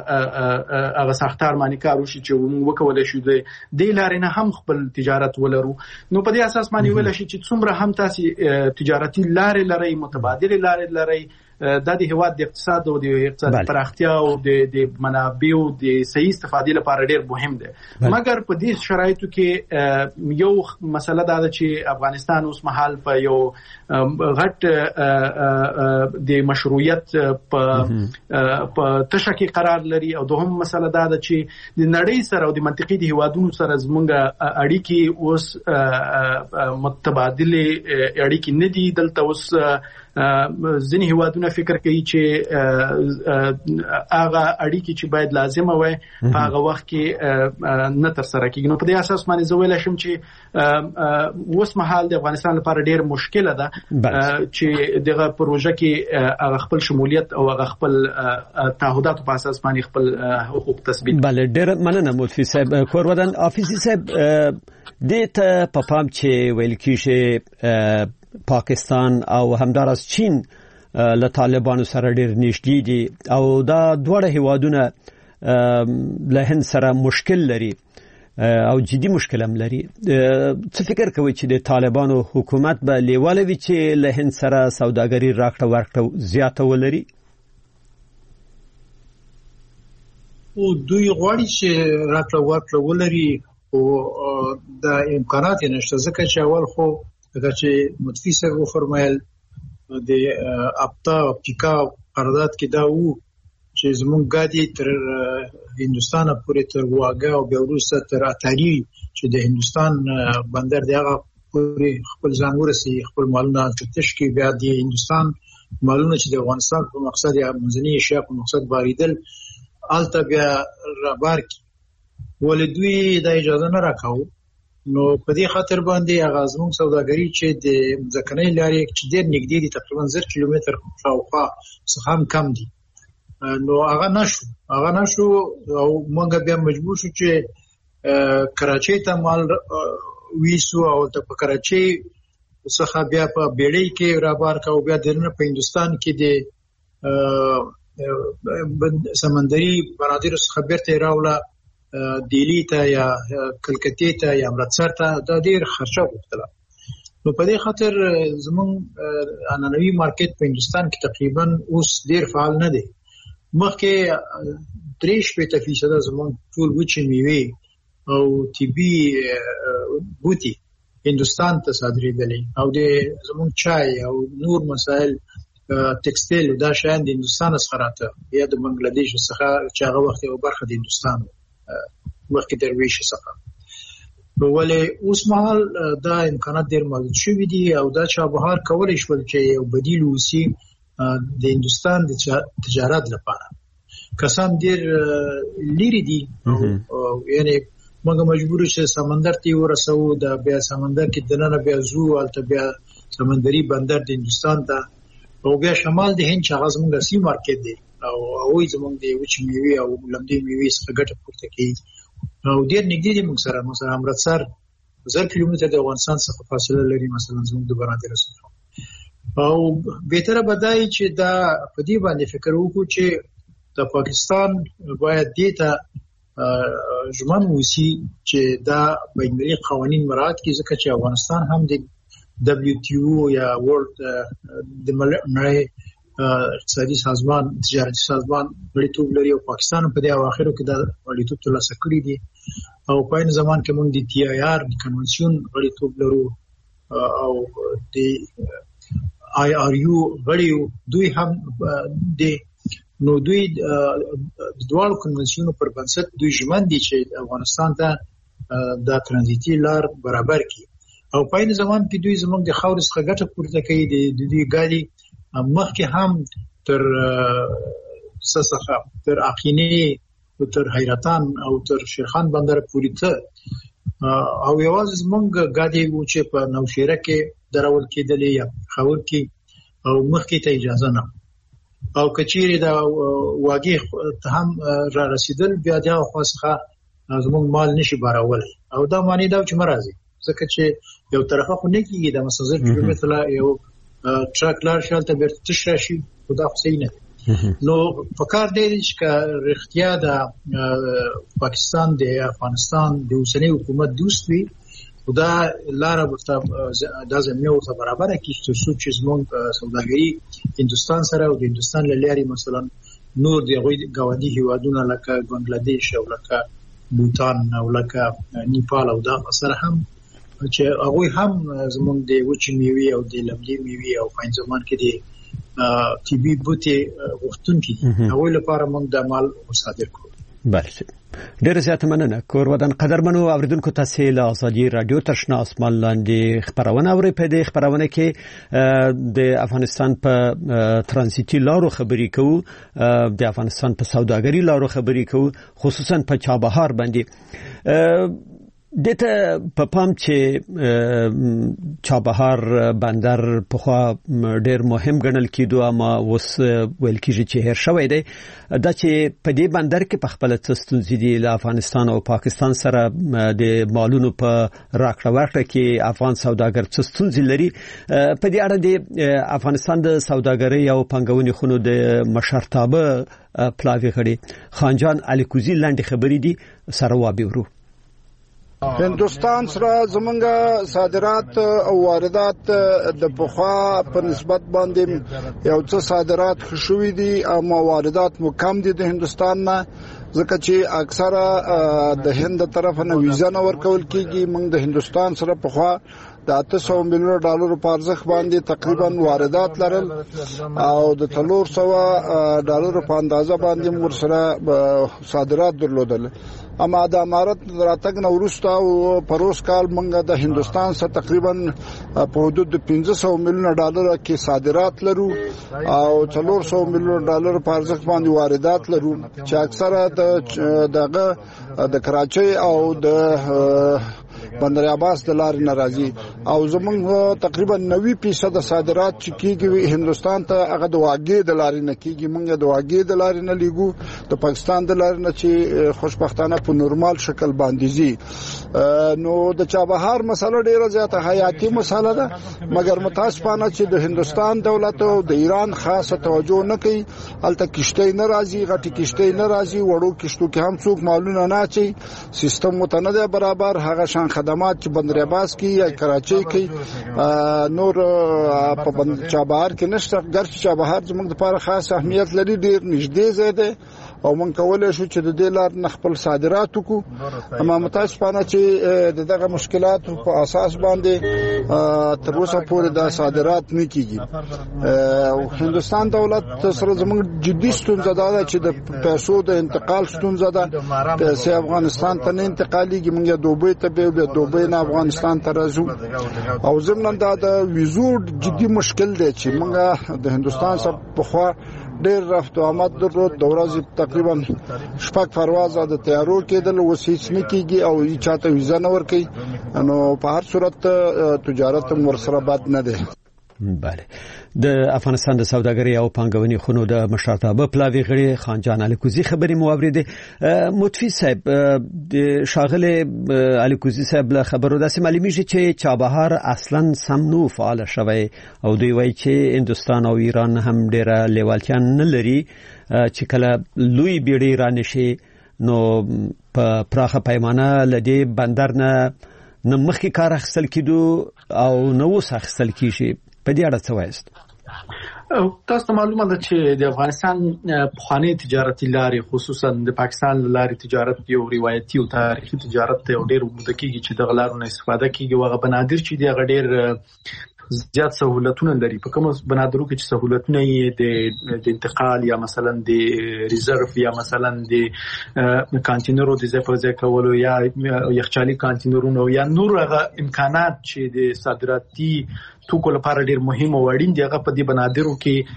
هغه سختار باندې کار وشي چې موږ وکولای شو د دې لارې نه هم خپل تجارت ولرو. نو په دې اساس باندې ویل شي چې څومره هم تاسو تجارتي لارې لري، متبادل لارې لري، د هیواد د اقتصاد او د اقتصادي پراختیا او د منابعو د صحیح استفادې لپاره ډېر مهم دی. مګر په دې شرایطو کې یو مسله دا ده چې افغانستان اوس مهال په یو غټ د مشروعیت په تشه کې قرار لري او دوهم مسله دا ده چې د نړۍ سره او د منطقي د هیوادونو سره زمونږ اړیکې اوس متبادل اړیکې نه دي. دلته اوس ځینې هیوادونه فکر کوي چې هغه اړیکې چې باید لازمه وي په هغه وخت کې نه تر سره کیږي. نو په دې اساس باندې زه ویلی شم چې اوس مهال د افغانستان لپاره ډېر مشکله ده چې دغه پروژه کې هغه خپل شمولیت او هغه خپل تعهداتو په اساس باندې خپل حقوق تثبیت.
بله، ډېر مننه مولوي صاحب. کورودن حافظي صاحب، دې ته په پام چې ویل کېږي پاکستان او همدارس چین له طالبانو سره ډېر نږدې دي او دا دواړه هیوادونه له هند سره مشکل لري او جدي مشکل هم لري. څه فکر کوي چې د طالبانو حکومت به لیواله وي چې له هند سره سوداګري راکړه ورکړه زیاته ولري؟
او دوی غواړي چې راکړه ورکړه ولري او د امکانات نشته، ځکه چې اول خو دا چې متفی صاحب فرمایل د ابتا اپټیکا قرارداد کې دا وو چې زموږ ګاډي تر هندستان پورې تر واګه او بیا وروسته تر اتاری چې د هندستان بندر دی هغه پورې خپل ځان ورسي، خپل مالونه تشکي، بیا د هندستان مالونه چې د افغانستان په مقصد یا منځنۍ ایشیا په مقصد باریدل الته بیا رابار کی ولې دوی د اجازه نه راکاو. نو په دې خاطر باندې هغه زموږ سوداګري چې د ځکنۍ لارې چې ډېر نږدې دي تقریبا 1000 کیلومتر شاوخوا څخه هم کم دي، نو هغه نشو او موږ بیا مجبور شو چې کراچۍ ته مال ویسو او ته په کراچۍ څخه بیا په بیړۍ کې رابار کا او بیا درنه په هندستان کې د سمندري بنادر څخه بیرته راوړه دلی ته یا کلکتې ته یا امرتسر ته. دا ډیر خرچه وکړه. نو په دې خاطر زمون انانوي مارکیټ په هندستان کې تقریبا اوس ډیر فعال نه دی مخکې 3% زموږ ټول وچې میوې او طبي بوتي هندستان ته صادرېدلې او د زموږ چای او نور مسائل ټکسټایل دا شیان د هندستان څخه راته یا د بنگلاديش څخه چې هغه وخت یو برخه د هندستان مخکې درویش څخه ولې اوس مهال دا امکانات ډېر موجود شوي دي او دا چابهار کولای شول چې یو بدیل وسی د هندستان د تجارت لپاره کسان ډېر لري دي یعنی موږ مجبور شو سمندر ته ورسو د بیا سمندر کې دننه بیا زو الته بیا سمندري بندر د هندستان ته او بیا شمال د هند چې هغه زموږ سی مارکیټ دی او زموږ د وچ میوه او لمدې میوه څخه ګټه پورته کوي او ډېر نږدې دي موږ سره مثلا امرتسر 1000 کیلومتر د افغانستان څخه فاصله لري مثلا زموږ د برادر سره او بهتره بدای چې دا په دې باندې فکر وکړو چې د پاکستان باید دیتا ژمن وسی چې دا بین‌المللي قوانين مراعات کړي ځکه چې افغانستان هم د WTO یا ورلد د نړۍ اقتصادي سازمان تجارتي سازمان غړیتوب لري او پاکستان په دې اواخرو کې د غړیتوب ترلاسه کړی دی او په این زمان کې موږ د TIR کنونسیون غړیتوب لرو او د IRU غړیو دوی هم د نو دوی دوه کنونسیونو پر بنسټ دوی ژمن دي چې افغانستان ته د ترانزیتي لار برابر کړي او په این زمان کې دوی زموږ د خاور څخه ګټه پورته کوي د دوی ګاډي مخکې هم تر سسخه تر اقینه تر حیرتان او تر شیرخان بندر پورې ته او یوازې زموږ ګاډي و چې په نوشیره کې درول کېدلې یا خاور کې او مخکې ته اجازه نه او کچېری دا واګي ته هم را رسیدل بیا دا خاصه زموږ مال نشي بارولای او دا معنی دا چې مرزي ځکه چې یو طرفه خو نه کیږي د مسافر کیلومتر یو ټرک لار شالته بیرته تشراشي خدا حسین نو فکر دی چې رښتیا د پاکستان د افغانستان د اوسنۍ حکومت دوست وي خدا لار ورته د زمینه ورته برابر کړي چې زموږ سوداګري هندستان سره او د هندستان لاري مثلا نور د غوډي هیوادونو لکه بنگلاديش او لکه بوتان او لکه نیپال او دا سره هم چې هغه هم زموږ د وچ میوي او د لمدې میوي او په ځمان کې د طبي بوتي وختونکي هغه لپاره موږ د مال مصادر کوو.
بله ډېر زیات مننه کور ودان قدرمنو اوریدونکو تاسو له ازادي رادیو ترشنا اسمان لاندې خبرونه اورئ په دې خبرونه کې د افغانستان په ترانزیتي لارو خبرې کوو د افغانستان په سوداګري لارو خبرې کوو خصوصا په چابهار باندې دته په پام چې چابهار بندر په خوا ډېر مهم ګڼل کېدو اما اوس ویل کېږي چې هیر شوی دی دا چې په دې بندر کې په خپل ستونزې دي له افغانستان او پاکستان سره د مالونو په راکړه ورکړه کې افغان سوداګر ستونزې لري په دې اړه د افغانستان د سوداګرۍ او پنګونې خونو د مشرتابه پلاوی غړي خانجان الیکوزی لاندې خبرې دي سره وابورو.
هندوستان سره زمونږ صادرات او واردات د پخوا په نسبت باندې یو څه صادرات خشوي دي او واردات مو کم دي د هندوستان نه ځکه چې اکثره د هند طرف نه ویزا نه ورکول کیږي. موږ د هندوستان سره پخوا د 800 میلیون ډالر په ارزښت باندې تقریبا واردات لرل او د 300 ډالر په اندازه باندې موږ سره صادرات درلودل. اما د امارت راتګ نو وروسته او پروس کال موږ د هندوستان سره تقریبا په حدود 500 میلیون ډالر کې صادرات لرو او 400 میلیون ډالر په ارزښت باندې واردات لرو چې اکثره د کراچۍ او د بندر عباس د لارې ناراضي او زمونږ تقریبا 90% صادرات چې کیږي هندوستان ته هغه د واګې د لارې نه کیږي. موږ د واګې د لارې نه لیګو د پاکستان د لارې نه چې خوشبختانه په نورمال شکل باندې زی. نو د چابهار مسله ډیره زیاته حیاتي مسله ده مګر متاسفانه چې د هندوستان دولت او د ایران خاصه توجه نه کوي. الته کشته نه راځي غټي کشته نه راځي وړو کشتو کې هم څوک مالونه نه اچي سیستم متنده برابر هغه شان خدمات چې بندر عباس کې یا کراچۍ توجه کوي نور په چابهار کې نشته ګرځي چابهار زموږ لپاره خاص اهمیت لري ډیر نږدې ځای دی او مونږ کولای شو چې د دې لار خپل صادرات وکړو اما متاسفانه چې دغه مشکلات په اساس باندې تر اوسه پورې د صادرات نه کیږي او هندستان دولت سره زموږ جدي ستونزه ده چې د پیسو د انتقال ستونزه ده پیسې افغانستان ته نه انتقالېږي مونږ دوبۍ ته به دوبۍ نه افغانستان ته راځو او زموږ د ویزو جدي مشکل دی چې مونږ د هندستان سره په خوا ډېر رفت او آمد درلود د ورځې تقریبا شپږ پرواز د تیارو کېدل اوس هیڅ نه کیږي او هیڅ چاته ویزا نه ورکوي نو په هر صورت تجارت هم ورسره بد نه دی.
بله د افغانستان د سوداګرۍ او پانګونې خونو د مشرتابه پلاوی غړي خانجان الیکوزي خبري موریده متفی صاحب د شاغله الیکوزي صاحب له خبرو داسې معلومیږي چې چابهار اصلا سم نو فعال شوی او دوی وایي چې هندستان او ایران هم ډیره لیوالتیا نه لري چې کله لوی بیړۍ را نشي نو په پراخه پیمانه لدی بندر نه مخکې کار اخیستل کېدو او نو اوس اخیستل کېږي په دې اړه څه وایي؟
تاسو معلومه ده چې د افغانستان پخوانی تجارتي لارې خصوصا د پاکستان لارې تجارت یو روایتي او تاریخي تجارت یو ډېر وګړي کېږي چې د غلارونو استفاده کیږي او بنادر چې دی غډیر زیات سہولتونه لري په کوم بنادرو کې چې سہولتونه یې د انتقال یا مثلا د ریزرف یا مثلا د کانټینرو د ځای کولو یا یخچالي کانټینرونو یا نور هغه امکانات چې د صادراتي توکو لپاره ډیر مهم او اړین دي هغه په دې بنادرو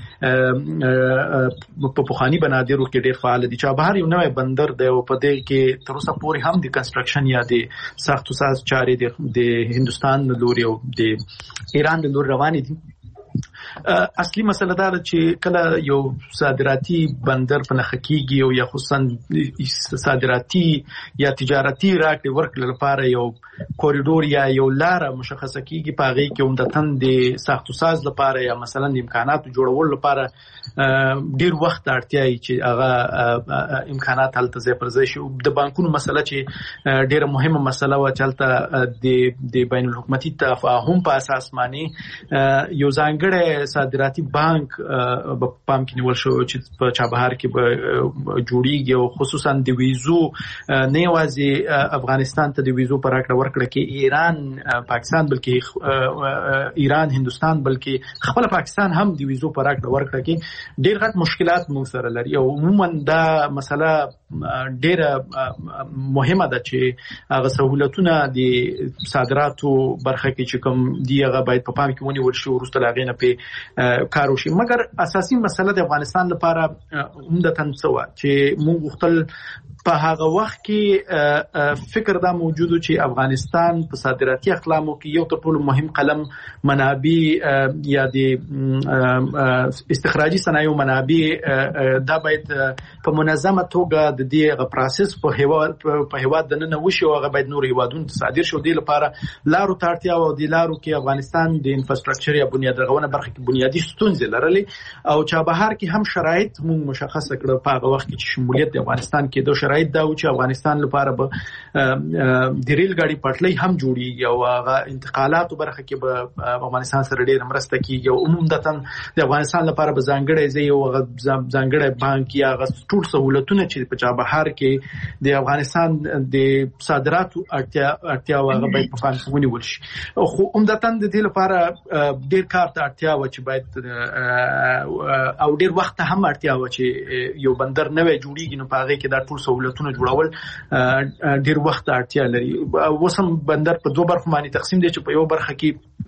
کې په پخوانی بنادرو کې ډیر فعال دي. چابهار یو نوې بندر دی او په دې کې تر اوسه پورې هم د کنستراکشن یا د ساختو ساز چارې د هندستان لوري او د ایران د لوري روانې دي. اصلي مسله دا ده چې کله یو صادراتي بندر په نخ کېږي او یا خصوصا صادراتي یا تجارتي راکړې ورکړې لپاره یو کوریډور یا یو لار مشخصه کېږي په هغه کې عمدتاً د ساختو ساز لپاره یا مثلا د امکاناتو جوړول لپاره ډیر وخت اړتیا ای چې هغه امکانات هلته ځای پر ځای شي. د بانکونو مسله چې ډیره مهمه مسله و چې هلته د بین الحکومتي تفاهم په اساس باندې یو ځانګړی صادراتي بانک په پام کې نیول شو چې په چابهار کې به جوړیږي او خصوصا د ویزو نه یوازې افغانستان ته د ویزو پر راکړه ورکړه کې ایران پاکستان بلکې ایران هندستان بلکې خپل پاکستان هم د ویزو پر راکړه ورکړه کې ډیر غټ مشکلات موږ سره لري او عموما دا مسله ډیره مهمه ده چې هغه سہولتونه د صادراتو برخه کې چې کوم دی هغه باید په پام کې ونیول شي ورسته لاغې نه په کار وشي. مګر اساسي مسله د افغانستان لپاره عمدتاً څه و چې موږ غوښتل په هغه وخت کې فکر دا موجود چې افغانستان په صادراتي اقلامو کې یو تر ټولو مهم قلم منابع یا د استخراجي صنایعو منابع دا باید په منظمه توګه د دې پروسس په هیواد د نن وشي او هغه باید نور هیوادونو ته صادر شي. د لپاره لارو ته اړتیا او د لارو کې افغانستان د انفراستراکچر یا بنیاد رغونه برخه کې بنیادی ستونزې لرلې او چابهار کې هم شرایط موږ مشخص کړو په هغه وخت کې چې شمولیت د افغانستان کې دوه شرایط دا و چې افغانستان لپاره به د ریل ګاډي پټلۍ هم جوړیږي او هغه انتقالاتو برخه کې به افغانستان سره ډېر مرسته کیږي او عموماً د افغانستان لپاره به ځانګړی ځای او ځانګړی بانک یا ټول سہولتونه چې په چابهار کې د افغانستان د صادراتو اړتیا هغه باید په پام کې ونیول شي. خو عموماً د دې لپاره ډېر کار ته اړتیا و چې باید او ډېر وخت هم اړتیا و چې یو بندر نوی جوړیږي نو په هغه کې دا ټول سہولتونه جوړول ډېر وخت اړتیا لري. وسم بندر په دوه برخو باندې تقسیم دي چې په یو برخه کې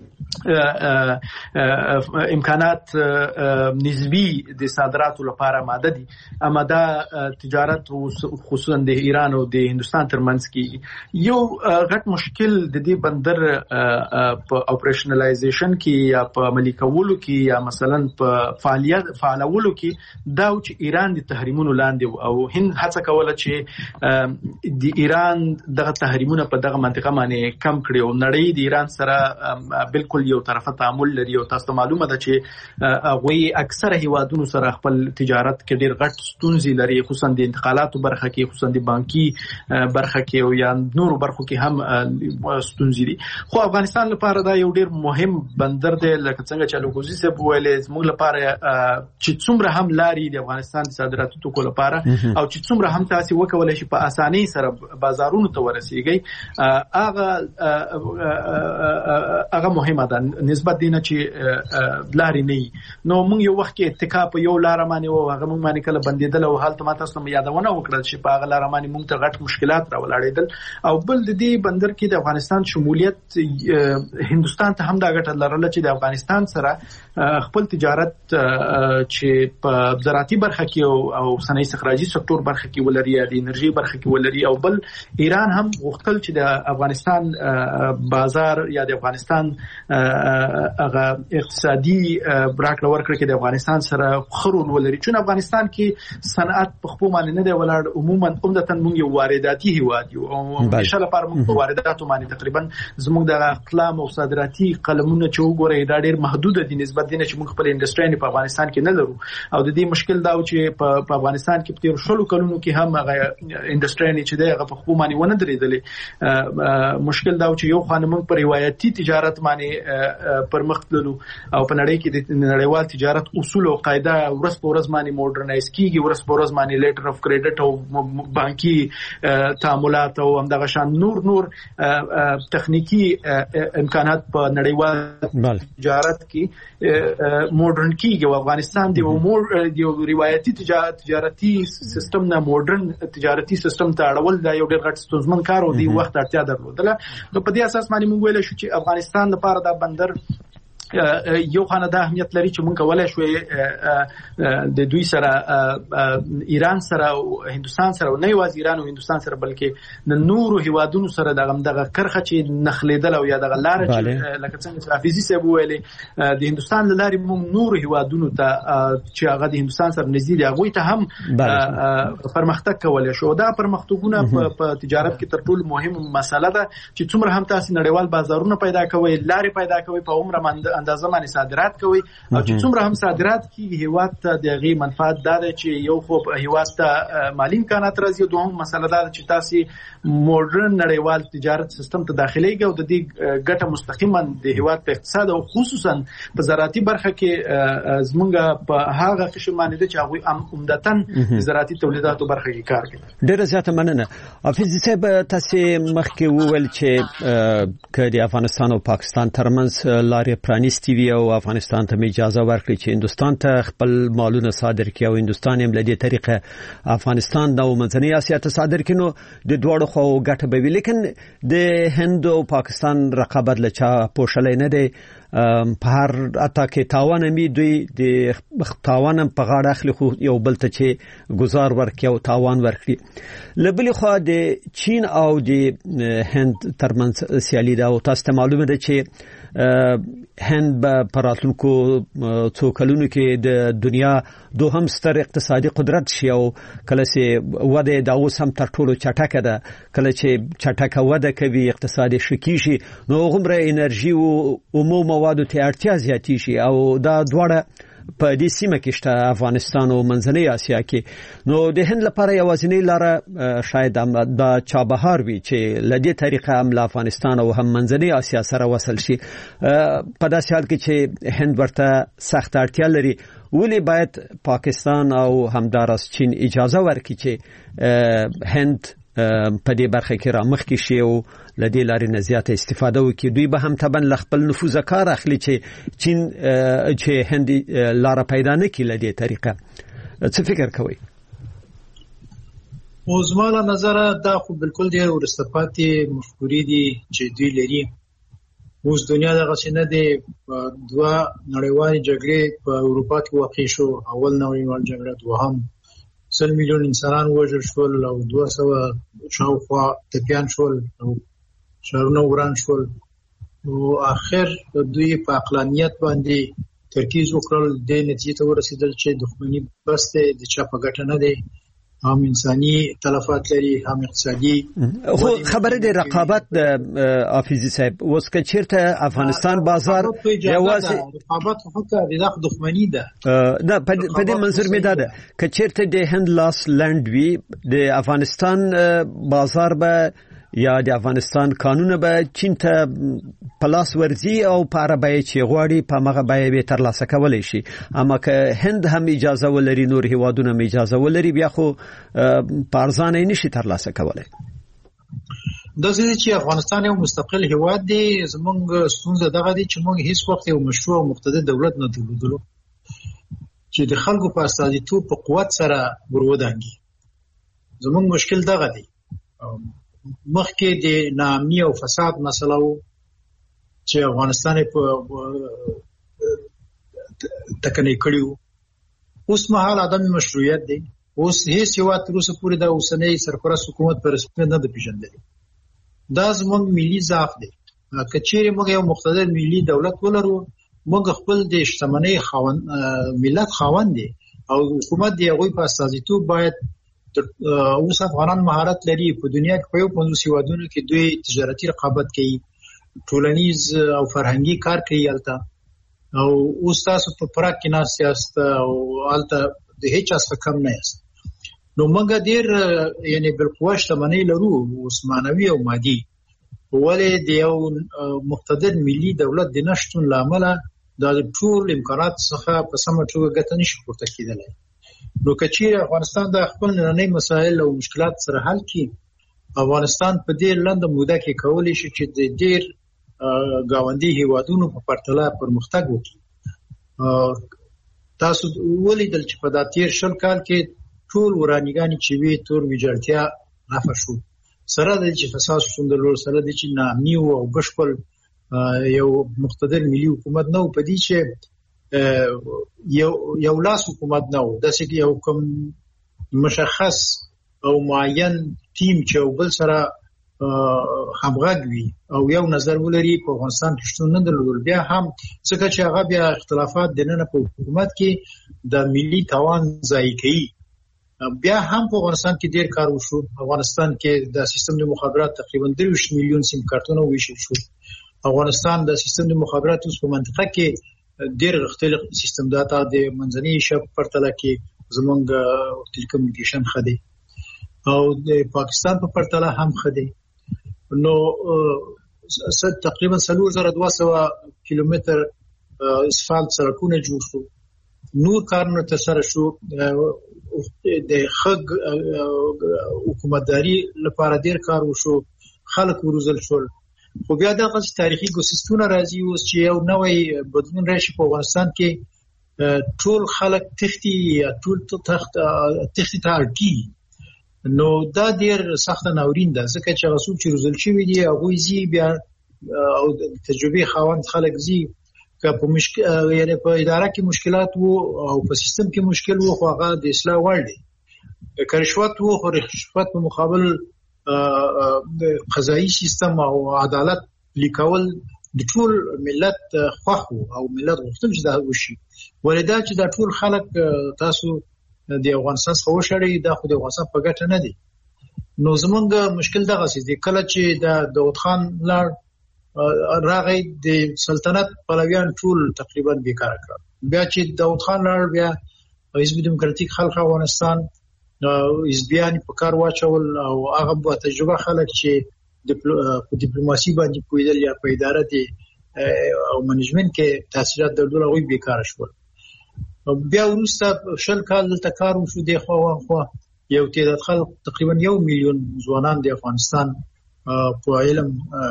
امکانات نسبی د صادراتو لپاره آماده دي اما دا تجارت خصوصا د ایران او د هندستان ترمنځ کې یو غټ مشکل د دې بندر په اپریشنلایزیشن کې یا په عملي کولو کې یا مثلا په فعالولو کې دا چې ایران د تحریمونو لاندې او هند هڅه کوله چې د ایران دغه تحریمونه په دغه منطقه باندې کم کړي او نړۍ د ایران سره بالکل بالکل یو طرفه تعامل لري او تاسو معلومه ده چې هغه اکثره هیوادونو سره خپل تجارت کې ډیر غټ ستونزې لري، خصوصا د انتقالاتو برخه کې، خصوصا د بانکي برخه کې او یا نورو برخو کې هم ستونزې دي. خو افغانستان لپاره دا یو ډیر مهم بندر دی، لکه څنګه چې لوګوزي سه ویلې زموږ لپاره چې څومره هم لاري د افغانستان د صادراتو ټکو لپاره او چې څومره هم تاسو وکولای شي په اسانۍ سره بازارونو ته ورسیږي، هغه مهمه ده نسبت دینه چې لاري نه. نو موږ یو وخت کې اتکا په یو لار باندې او هغه موږ باندې کله بندیدل او حالت ما تاسو ته یادونه وکړل چې په هغه لار باندې موږ ته غټ مشکلات راولاړېدل. او بل د دې بندر کې د افغانستان شمولیت هندستان ته هم دا ګټه لرله چې د افغانستان سره خپل تجارت چې په زراعتي برخه کې او صنایع استخراجي سکتور برخه کې ولري، د انرژي برخه کې ولري، او بل ایران هم غوښتل چې د افغانستان بازار یا د افغانستان هغه اقتصادي راکړه ورکړه کې د افغانستان سره خرول ولري، چې افغانستان کې صنعت په خپل باندې نه دی ولاړ. عموما عمدتاً موږ یو وارداتي هیواد یو او مشاله لپاره موږ وارداتو باندې تقریبا زموږ د اقلام او صادراتي قلمونه چې وګورئ دا ډېر محدود دي نسبت دینه چې موږ خپل انډستری په افغانستان کې نه لرو. او د دې مشکل دا و چې په افغانستان کې په تیر شلو کلونو کې هم هغه انډستری چې دی هغه په خپل باندې ونه درېدلې. مشکل دا و چې یو خانم پر روایتي تجارت باندې پرمخ تللو او په نړۍ کې د نړیوال تجارت اصول او قاعده ورځ په ورځ باندې موډرنایز کیږي، ورځ په ورځ باندې لیټر اف کریډټ او بانکي تعاملات او همدغه شان نور تخنیکی امکانات په نړیوال تجارت کې موډرن کیږي. او افغانستان د روایتي تجارتي سیستم نه موډرن تجارتي سیستم ته اړول دا یو ډېر غټ ستونزمن کار او دی وخت اړتیا درلوده. نو په دې اساس باندې موږ ویل شو چې افغانستان لپاره دا بندر یو خانه د اهمیت لري چې مونږ کولای شو د دوی سره ایران سره او هندستان سره، نه یوازې ایران او هندستان سره بلکې د نورو هیوادونو سره دغه کرخه چې نخلیدل او یا دغه لار چې لکه څنګه چې حافظي صاحب ویلي د هندستان لارې مونږ نورو هیوادونو ته چې هغه د هندستان سره نږدې دي هغوی ته هم پرمختګ کولای شو. دا پرمختګونه په تجارت کې تر ټولو مهمه مسله ده چې څومره هم تاسو نړیوال بازارونه پیدا کوئ، لارې پیدا کوئ، په عمره اندازه باندې صادرات کوي، او چې څومره هم صادرات کیږي هیواد ته د غي منفعت دا چې یو خو هیواد ته مالی امکانات راځي، دوهم مسله دا چې تاسو موډرن نړیوال تجارت سیستم ته داخليږي او د دې ګټه مستقیما د هیواد په اقتصاد او خصوصا په زراعتي برخه کې زمونږ په هغه قشر باندې چې هغه عمدتاً زراعتي تولیداتو برخه کې کار کوي.
ډیره زیاته مننه. حافظ صاحب تاسو مخکې وویل چې د افغانستان او پاکستان ترمنځ لارې پرانیستي وي او افغانستان ته اجازه ورکړي چې هندستان ته خپل مالونه صادر کړي او هندستان هم له دې طریقه افغانستان د منځنۍ اسیا ته صادر کړي، نو د دواړو خو ګټه به وي. لیکن د هند او پاکستان رقابت لچا پوښلې نه دی، په هر اتا کې تاوان می دوی د تاوان په غاړه اخلي خو یو بل ته چې گزار ورکړي او تاوان ورکړي. لبل خو د چین او د هند ترمنځ سیالي ده او تاسو ته معلومه ده چې هند به پراتلونکو څو کلونو کې د دنیا دوهم ستر اقتصادي قدرت شي او کله چې وده دا اوس هم تر ټولو چټکه ده. کله چې چټکه وده کوي اقتصادي شکی شي نو غومره انرژي او عموم موادو ته اړتیا زیاتی شي او دا دواړه په دې سیمه کې شته افغانستان او منځنۍ اسیا کې. نو د هند لپاره یوازینی لاره شاید د چابهار وي چې لدې طریقه هم له افغانستان او هم منځنۍ اسیا سره وصل شي. په داسې حال کې چې هند ورته سخت اړتیا لري، ولی باید پاکستان او همدارس چین اجازه ورکړي چې هند په دې برخه کې را مخ کې شي او لدې لارې نه زیاته استفاده وکړي. دوی به هم طبعا خپل نفوذ کار اخلي چې چین چې هند لار پیدا نه کړي لدې طریقه. څه فکر کوئ؟
او زما له نظره دا خو بالکل ډېر وروسته پاتې مفکورې دي چې دوی لري. اوس دنیا دغه څه نه دی. دوه نړیوالې جګړې په اروپا کې واقع شو. اول نړیوال جګړه، دوهم 100 میلیون انسانان وژل شول او 200 شاوخوا ټپیان شول او شهرونه وران شول. او اخر دوی په عقلانیت باندې ترکیز وکړل، د نتیجې ته ورسېدل چې دښمني بس د چا په ګټه نه دی هم انساني تلفات لري هم اقتصادي.
خو خبره د رقابت د حافظي صاحب اوس که چیرته افغانستان بازار یوازې
رقابت حتی د دښمنی ده
نه په دې منظور می ده که چیرته د هند لاس لند وی د افغانستان بازار به یا د افغانستان قانون به چین ته پلاس ورزي او په عربی چې غواړي په مغه به تر لاسه کولای شي اما که هند هم اجازه ولري نور هیوادونه هم اجازه ولري بیا خو پارزان نه شي تر لاسه کولای.
د ځکه چې افغانستان یو مستقل هیواد دی زمونږ ستونزه دغه دی چې موږ هیڅ وخت یو مشروع او مقتدر دولت نه درلودلو چې د خلکو په استازیتوب په قوت سره ورودانګي. زمونږ مشکل دغه دی. مخکې د ناامني او فساد مسله و چې افغانستان په تکني کړیو. اوس مهال عدم مشروعیت دی. اوس هیڅ هیواد تر اوسه پورې د اوسنۍ سرپرست حکومت پر رسمیت نه پیژندل. دا زموږ ملي ضعف دی. که چیرې موږ یو مقتدر ملي دولت ولرو موږ خپل د شتمنۍ ملت خاوند دي او حکومت دی هغه په استازیتوب باید اوس افغانان مهارت لري په دنیا کې په یو 50 هیوادونو کې دوی تجارتي رقابت کوي ټولنیز او فرهنګي کار کوي البته او اوس تاسو په پراک کې نه سیاست او البته د هیڅ څه کم نه است. نو موږ ډیر یعنی بالقوه شتمنۍ لرو اوس مانوي او مادي ولې د یو مقتدر ملي دولت د نشټون لامل د ټول امکانات څخه په سمه توګه ګټه نشي پورته کېدلی. نو کچیر افغانستان د خپل نړۍ مسایل او مشکلات سره حل کړي افغانستان په دې لنډه موده کې کولای شي چې د ډیر گاونډي هیوادونو په پرتله پرمختګ وکړي. تاسو ولیدل چې په داتیر شل کال کې ټول ورانیګانی چې وی تور ویجړتیا رافع شو سره د چې فساد شوندلو سره د چې نامني او بشپړ یو مقتدر ملي حکومت نو په دې چې یو لاس حکومت نو داسې یو کوم مشخص او معین ټیم چې بل سره همغږ وي او یو نظر ولري په افغانستان کې شتون نه درلود. بیا هم څنګه چې هغه بیا اختلافات د نن په حکومت کې د ملي توان ضایع کوي. بیا هم په افغانستان کې ډیر کار وشو. افغانستان کې د سیستم د مخابرات تقریبا 3 میلیون سیم کارتونه ویشل شو. افغانستان د سیستم د مخابرات اوس په منطقه کې ډیر غختل سیستم داتا د منځنۍ ایشیا په پرتله کې زمونږ ټیلیکومونیکیشن خدي او د پاکستان په پرتله هم خدي. نو تقریبا 3200 کیلومتر اسفالت سړکونه جوړ شو. نور کارونه تر سره شو. د خګ حکومتداري لپاره ډیر کار وشو. خلک وروزل شول. خو بیا دغه تاریخي ګوسستونه راځي اوس چې یو نوې بدلون راشي په افغانستان کې ټول خلک تختی ټول تختی تارکی. نو دا ډیر سخت ناورین ده ځکه چې رسول چې روزل شوی دی هغه زی بیا او تجربه خواند خلک زی که په مشکل یعنی په اداره کې مشکلات وو او په سیستم کې مشکل وو خو هغه د اصلاح وړ دی. که رشوت وو خو رشوت په مقابل قضایي سیستم او عدالت لیکول د ټول ملت خوښ او ملت غوښتل چې دا وشي. ولدا چې دا ټول خلک تاسو د افغانستان څخه وشړي دا خو د افغانستان په ګټه نه دی. نو زمونږ مشکل دغه څه دی کله چې د داود خان لار راغی د سلطنت پلویان ټول تقریبا بیکاره کړ. بیا چې داود خان لار بیا حزب دموکراتیک خلق افغانستان حزبیان په کار واچول او هغه په تجربه خلک چې په ډیپلوماسي باندې پویدل یا په اداره دي او منیجمنت کې تاثیرات درلودل او بیکاره شول. بیا وروسته شل کال دلته کار وشو دی خو یو تعداد خلک تقریبا 1 میلیون ځوانان د افغانستان په علم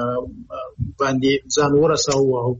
باندې ځان ورساو او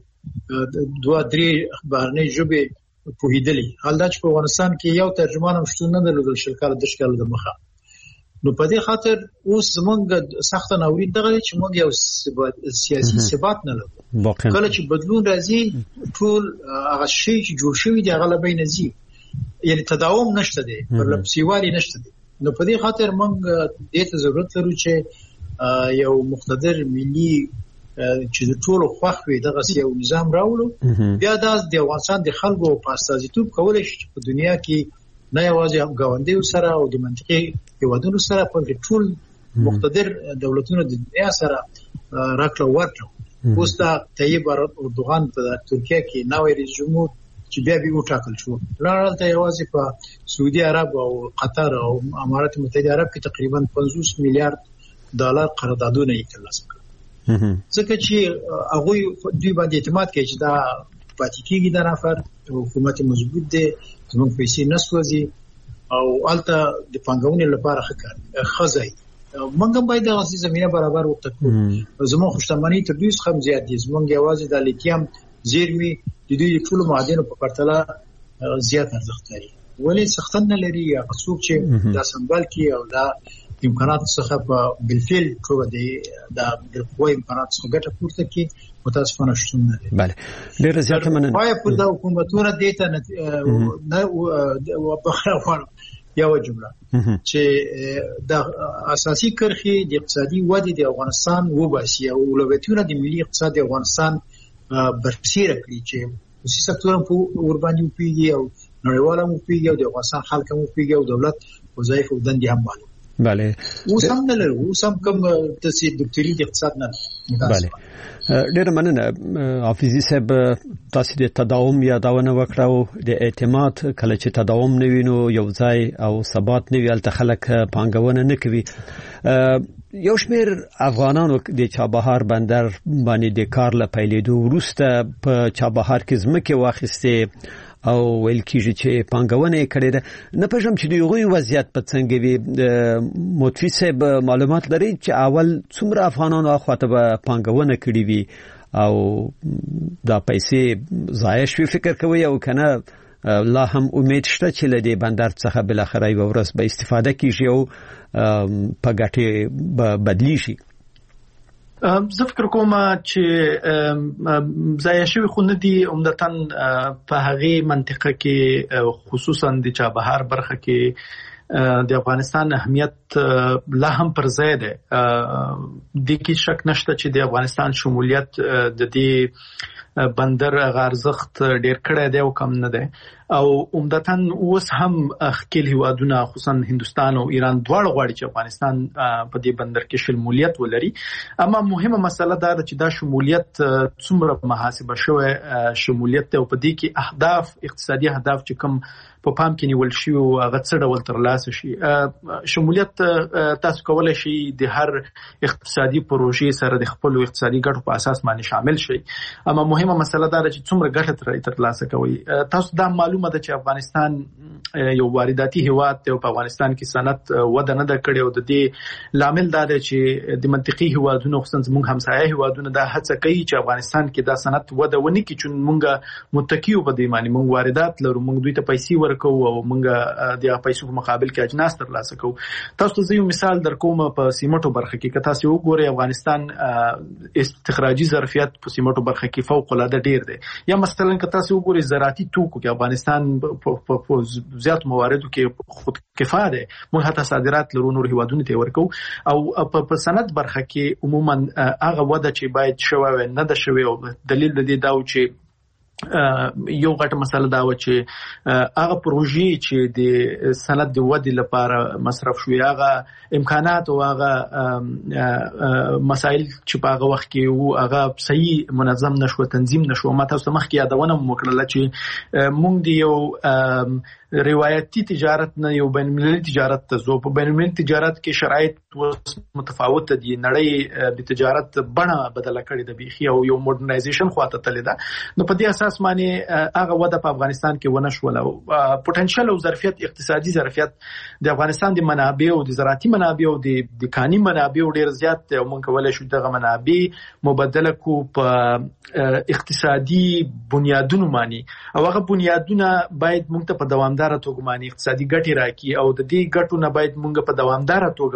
2-3 بهرنۍ ژبې پوهیدلی. حال دا چې په افغانستان کې یو ترجمان هم شتون نه درلودل شل کال د شکل د مخه. نو په دې خاطر اوس زمونږ سخت ناورین دغه چې موږ یو سیاسي ثبات نه لرو. کله چې بدلون راځي ټول هغه شی چې جوړ شوی دی هغه لبې نزي یعنی تداوم نشته دی پرلپسیوالي نشته دی. نو په دې خاطر موږ دې ته ضرورت لرو چې یو مقتدر ملي چې د ټولو خوښ وي دغه یو نظام راوړو. بیا د افغانستان د خلکو په استازیتوب کولای شي په دنیا کې نه یوازې ګاونډیو سره او د منطقي هیوادونو سره په ټول مقتدر دولتونو د دنیا سره راکړه ورکړه. اوس دا طیب اردوغان په ترکیه کې نوې رئیس جمهور چې بیا به وټاکل شو، لړل ته یوازې په سعودي عرب او قطر او امارات متحده عرب کې تقریبا 50 میلیارډ ډالر قراردادونه یې ترلاسه کړل. ځکه چې هغه دوی باندې اعتماد کوي چې دا پاتې کېږي، د نفر حکومت مضبوط دی، زموږ پیسې نسوځي او الته د پانګونې لپاره خزای موږ باید د غوښتنې زمينه برابر وکړو. زموږ خوشتمنۍ تر دوی څخه زیات دي. زموږ یوازې د لیتیم زیرمې د دوی ټول معادنو په پرتله زیات ارزښت لري، ولی سختن نه لري. یا څوک چې دا سمبال کی او دا امکانات څخه په بالفعل ټول دي د قوی امکانات څخه ګټه پورته کی متاسفانه شتون نه لري.
بله ډیر زیات مننه.
وای په دا حکومتونه دیته نه وبخره یو جمله چې د اساسي کرخي د اقتصادي ودې د افغانستان وباسي او اولویتونه د ملي اقتصاد د افغانستان برسیره کړي چې خصوصي سکتور په اورباني پیږي او نړیواله مو پیږي او د افغانستان خلک مو پیږي او دولت وظایف او دندې هم معلوم.
بله
اوس هم نه لرو، اوس هم کوم تاسو دکتوري د اقتصاد نه.
بله ډیر مننه حافظي صاحب. تاسو د تداوم یادونه وکړه او د اعتماد کله چې تداوم نه وینو یو ځای او ثبات نه وي الته خلک پانګونه نه کوي. یو شمېر افغانانو د چابهار بندر باندې د کار له پیلېدو وروسته په چابهار کې ځمکې واخیستې او ویل کېږي چې پانګونه کړې ده. نه پېژنم چې دوی وضعیت په څنګه وي. مطفي صاحب معلومات لري چې اول څومره افغانانو اخواته به پانګونه کړې وي او دا پیسې ضایع شوي فکر کوي او کنه لا هم امید شته چې له دې بندر څخه بل اخر یو ورځ به استفاده کیږي او په ګټه بدلی شي؟
زه فکر کوم چې ضایع شوي خو نه دي، عمدتاً په هغې منطقه کې خصوصاً د چابهار برخه کې د افغانستان اهمیت لا هم پر ځای دی. د کې شک نشته چې د افغانستان شمولیت د دې بندر غارزخت ډیر کړی دی او کم نه دی او عمدتاً اوس هم خپل هیوادونه خصوصا هندستان او ایران دواړه غواړي چې افغانستان په دې بندر کې شمولیت ولري. اما مهمه مسله دا ده چې دا شمولیت څومره محاسبه شوی شمولیت او په دې کې اهداف اقتصادي اهداف چې کوم په پام کې نیول شي او هغه څه ډول ترلاسه شي. شمولیت تاسو کولای شي د هر اقتصادي پروژې سره د خپل اقتصادي ګټو په اساس باندې شامل شي. اما مهمه مسله دا ده چې څومره ګټه ترلاسه کوي. تاسو دا معلومه ده چې افغانستان یو وارداتي هیواد دی او په افغانستان کې صنعت وده نه ده کړې او د دې لامل دا دی چې د منطقي هیوادونو خصوصا زموږ همسایه هیوادونه دا هڅه کوي چې افغانستان کې دا صنعت وده ونه کړي چې موږ متکی و په دې معنی موږ واردات لرو، موږ دوی ته پیسې ورکو او موږ د پیسو په مقابل کې اجناس ترلاسه کوو. تاسو ته یو مثال درکوم په سیمټو برخه کې که تاسو وګورئ افغانستان استخراجي ظرفیت په سیمټو برخه کې فوق العاده ډیر دی. یا مثلا که تاسو وګورئ زراعتي توکو کې افغانستان په زیات مواردو کې خود کفایه ده، موږ حتی صادرات لرو نور هیوادونو ته ورکو او په صنعت برخه کې عموما هغه وده چې باید شوی نه ده شوی او دلیل د دې دا چې یو غټه مسله دا و چې هغه پروژې چې د صنعت د ودې لپاره مصرف شوی هغه امکانات او هغه مسایل چې په هغه وخت کې وو هغه صحیح منظم نشو تنظیم نشو. ما تاسو مخکې یادونه وکړه چې مونږ د یو روایتي تجارت نه یو بین المللي تجارت ته ځو. په بین المللي تجارت کې شرایط متفاوت دي، نړۍ د تجارت بڼه بدله کړې ده بيخي او یو مودرنایزیشن خواته تللی ده. نو په دې اساس باندې هغه وده په افغانستان کې ونه شول او پوتنشل او ظرفیت اقتصادي ظرفیت د افغانستان د منابع او د زراعتي منابع او د کاني منابع ډیر زیات دی او موږ کولای شو دغه منابع مبادله کو په اقتصادي بنیادونو باندې او هغه بنیادونه باید موږ ته په دوامدار توګه باندې اقتصادي ګټې راکړي او د دې ګټو نه باید موږ په دوامدار توګه باندې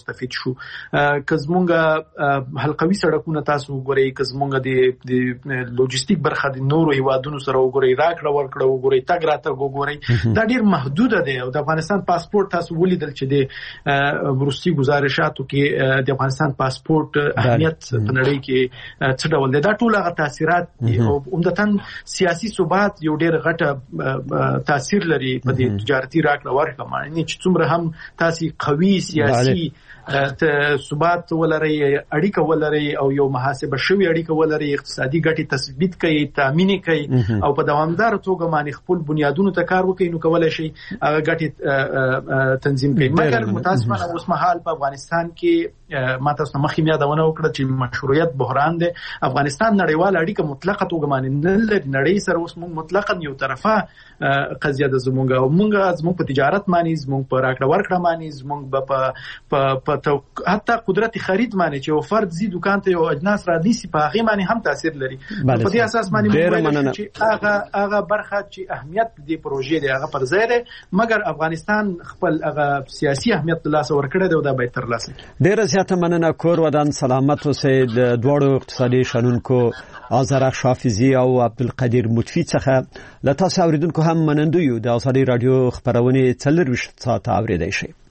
مستفید شو. که زمونږ حلقوي سړکونه تاسو وګورئ، که زمونږ د لوجستیک برخه د نورو هیوادونو سره وګورئ، راکړه ورکړه وګورئ، تګ راتګ وګورئ، دا ډیر محدوده دی. او د افغانستان پاسپورت تاسو ولیدل چې د وروستي گزارشاتو کې د افغانستان پاسپورت اهمیت په نړۍ کې څه ډول دی. دا ټول هغه تاثیرات او عمدتاً سیاسي ثبات یو ډیر غټه تاثیر لري په دې تجارتي راکړه ورکړه باندې، چې څومره هم تاسو قوي سیاسي ثبات ولري، اړیکه ولري او یو محاسبه شوی اړیکه ولري، اقتصادي ګټې تثبیت کوي، تامین کوي او په دوامدار توګه باندې خپل بنیادونو ته کار وکړي، نو کولای شي هغه ګټې تنظیم کوي. مګر متاسفانه اوس مهال په افغانستان کې ما تاسو مخکې یادونه وکړه چې مشروعیت بحران دی. افغانستان نړیوال اړیکه مطلقه توګه باندې نه لري، نړۍ سره اوس موږ مطلقاً یو طرفه قضیه ده زمونږ، او موږ په تجارت باندې، زمونږ په راکړه ورکړه باندې، زمونږ په حتی قدرت خرید باندې چې یو فرد زی دکان ته یو اجناس را دي په هغه باندې هم تاثیر لري. په دې اساس باندې چې هغه برخه چې اهمیت دې پروژې دی هغه پر ځای دی، مګر افغانستان خپل هغه سیاسي اهمیت له لاسه ورکړی دی او دا به تر لاسه کړي.
ډیره زیاته مننه. کور ودان سلامت اوسئ. د دوړو اقتصادي شنونکو آذر شافعي او عبدالقدیر مطفی څخه له تاسو اوریدونکو هم منندوی یو. د ازادي رادیو خبرونه 24 ساعت اوریدئ شئ.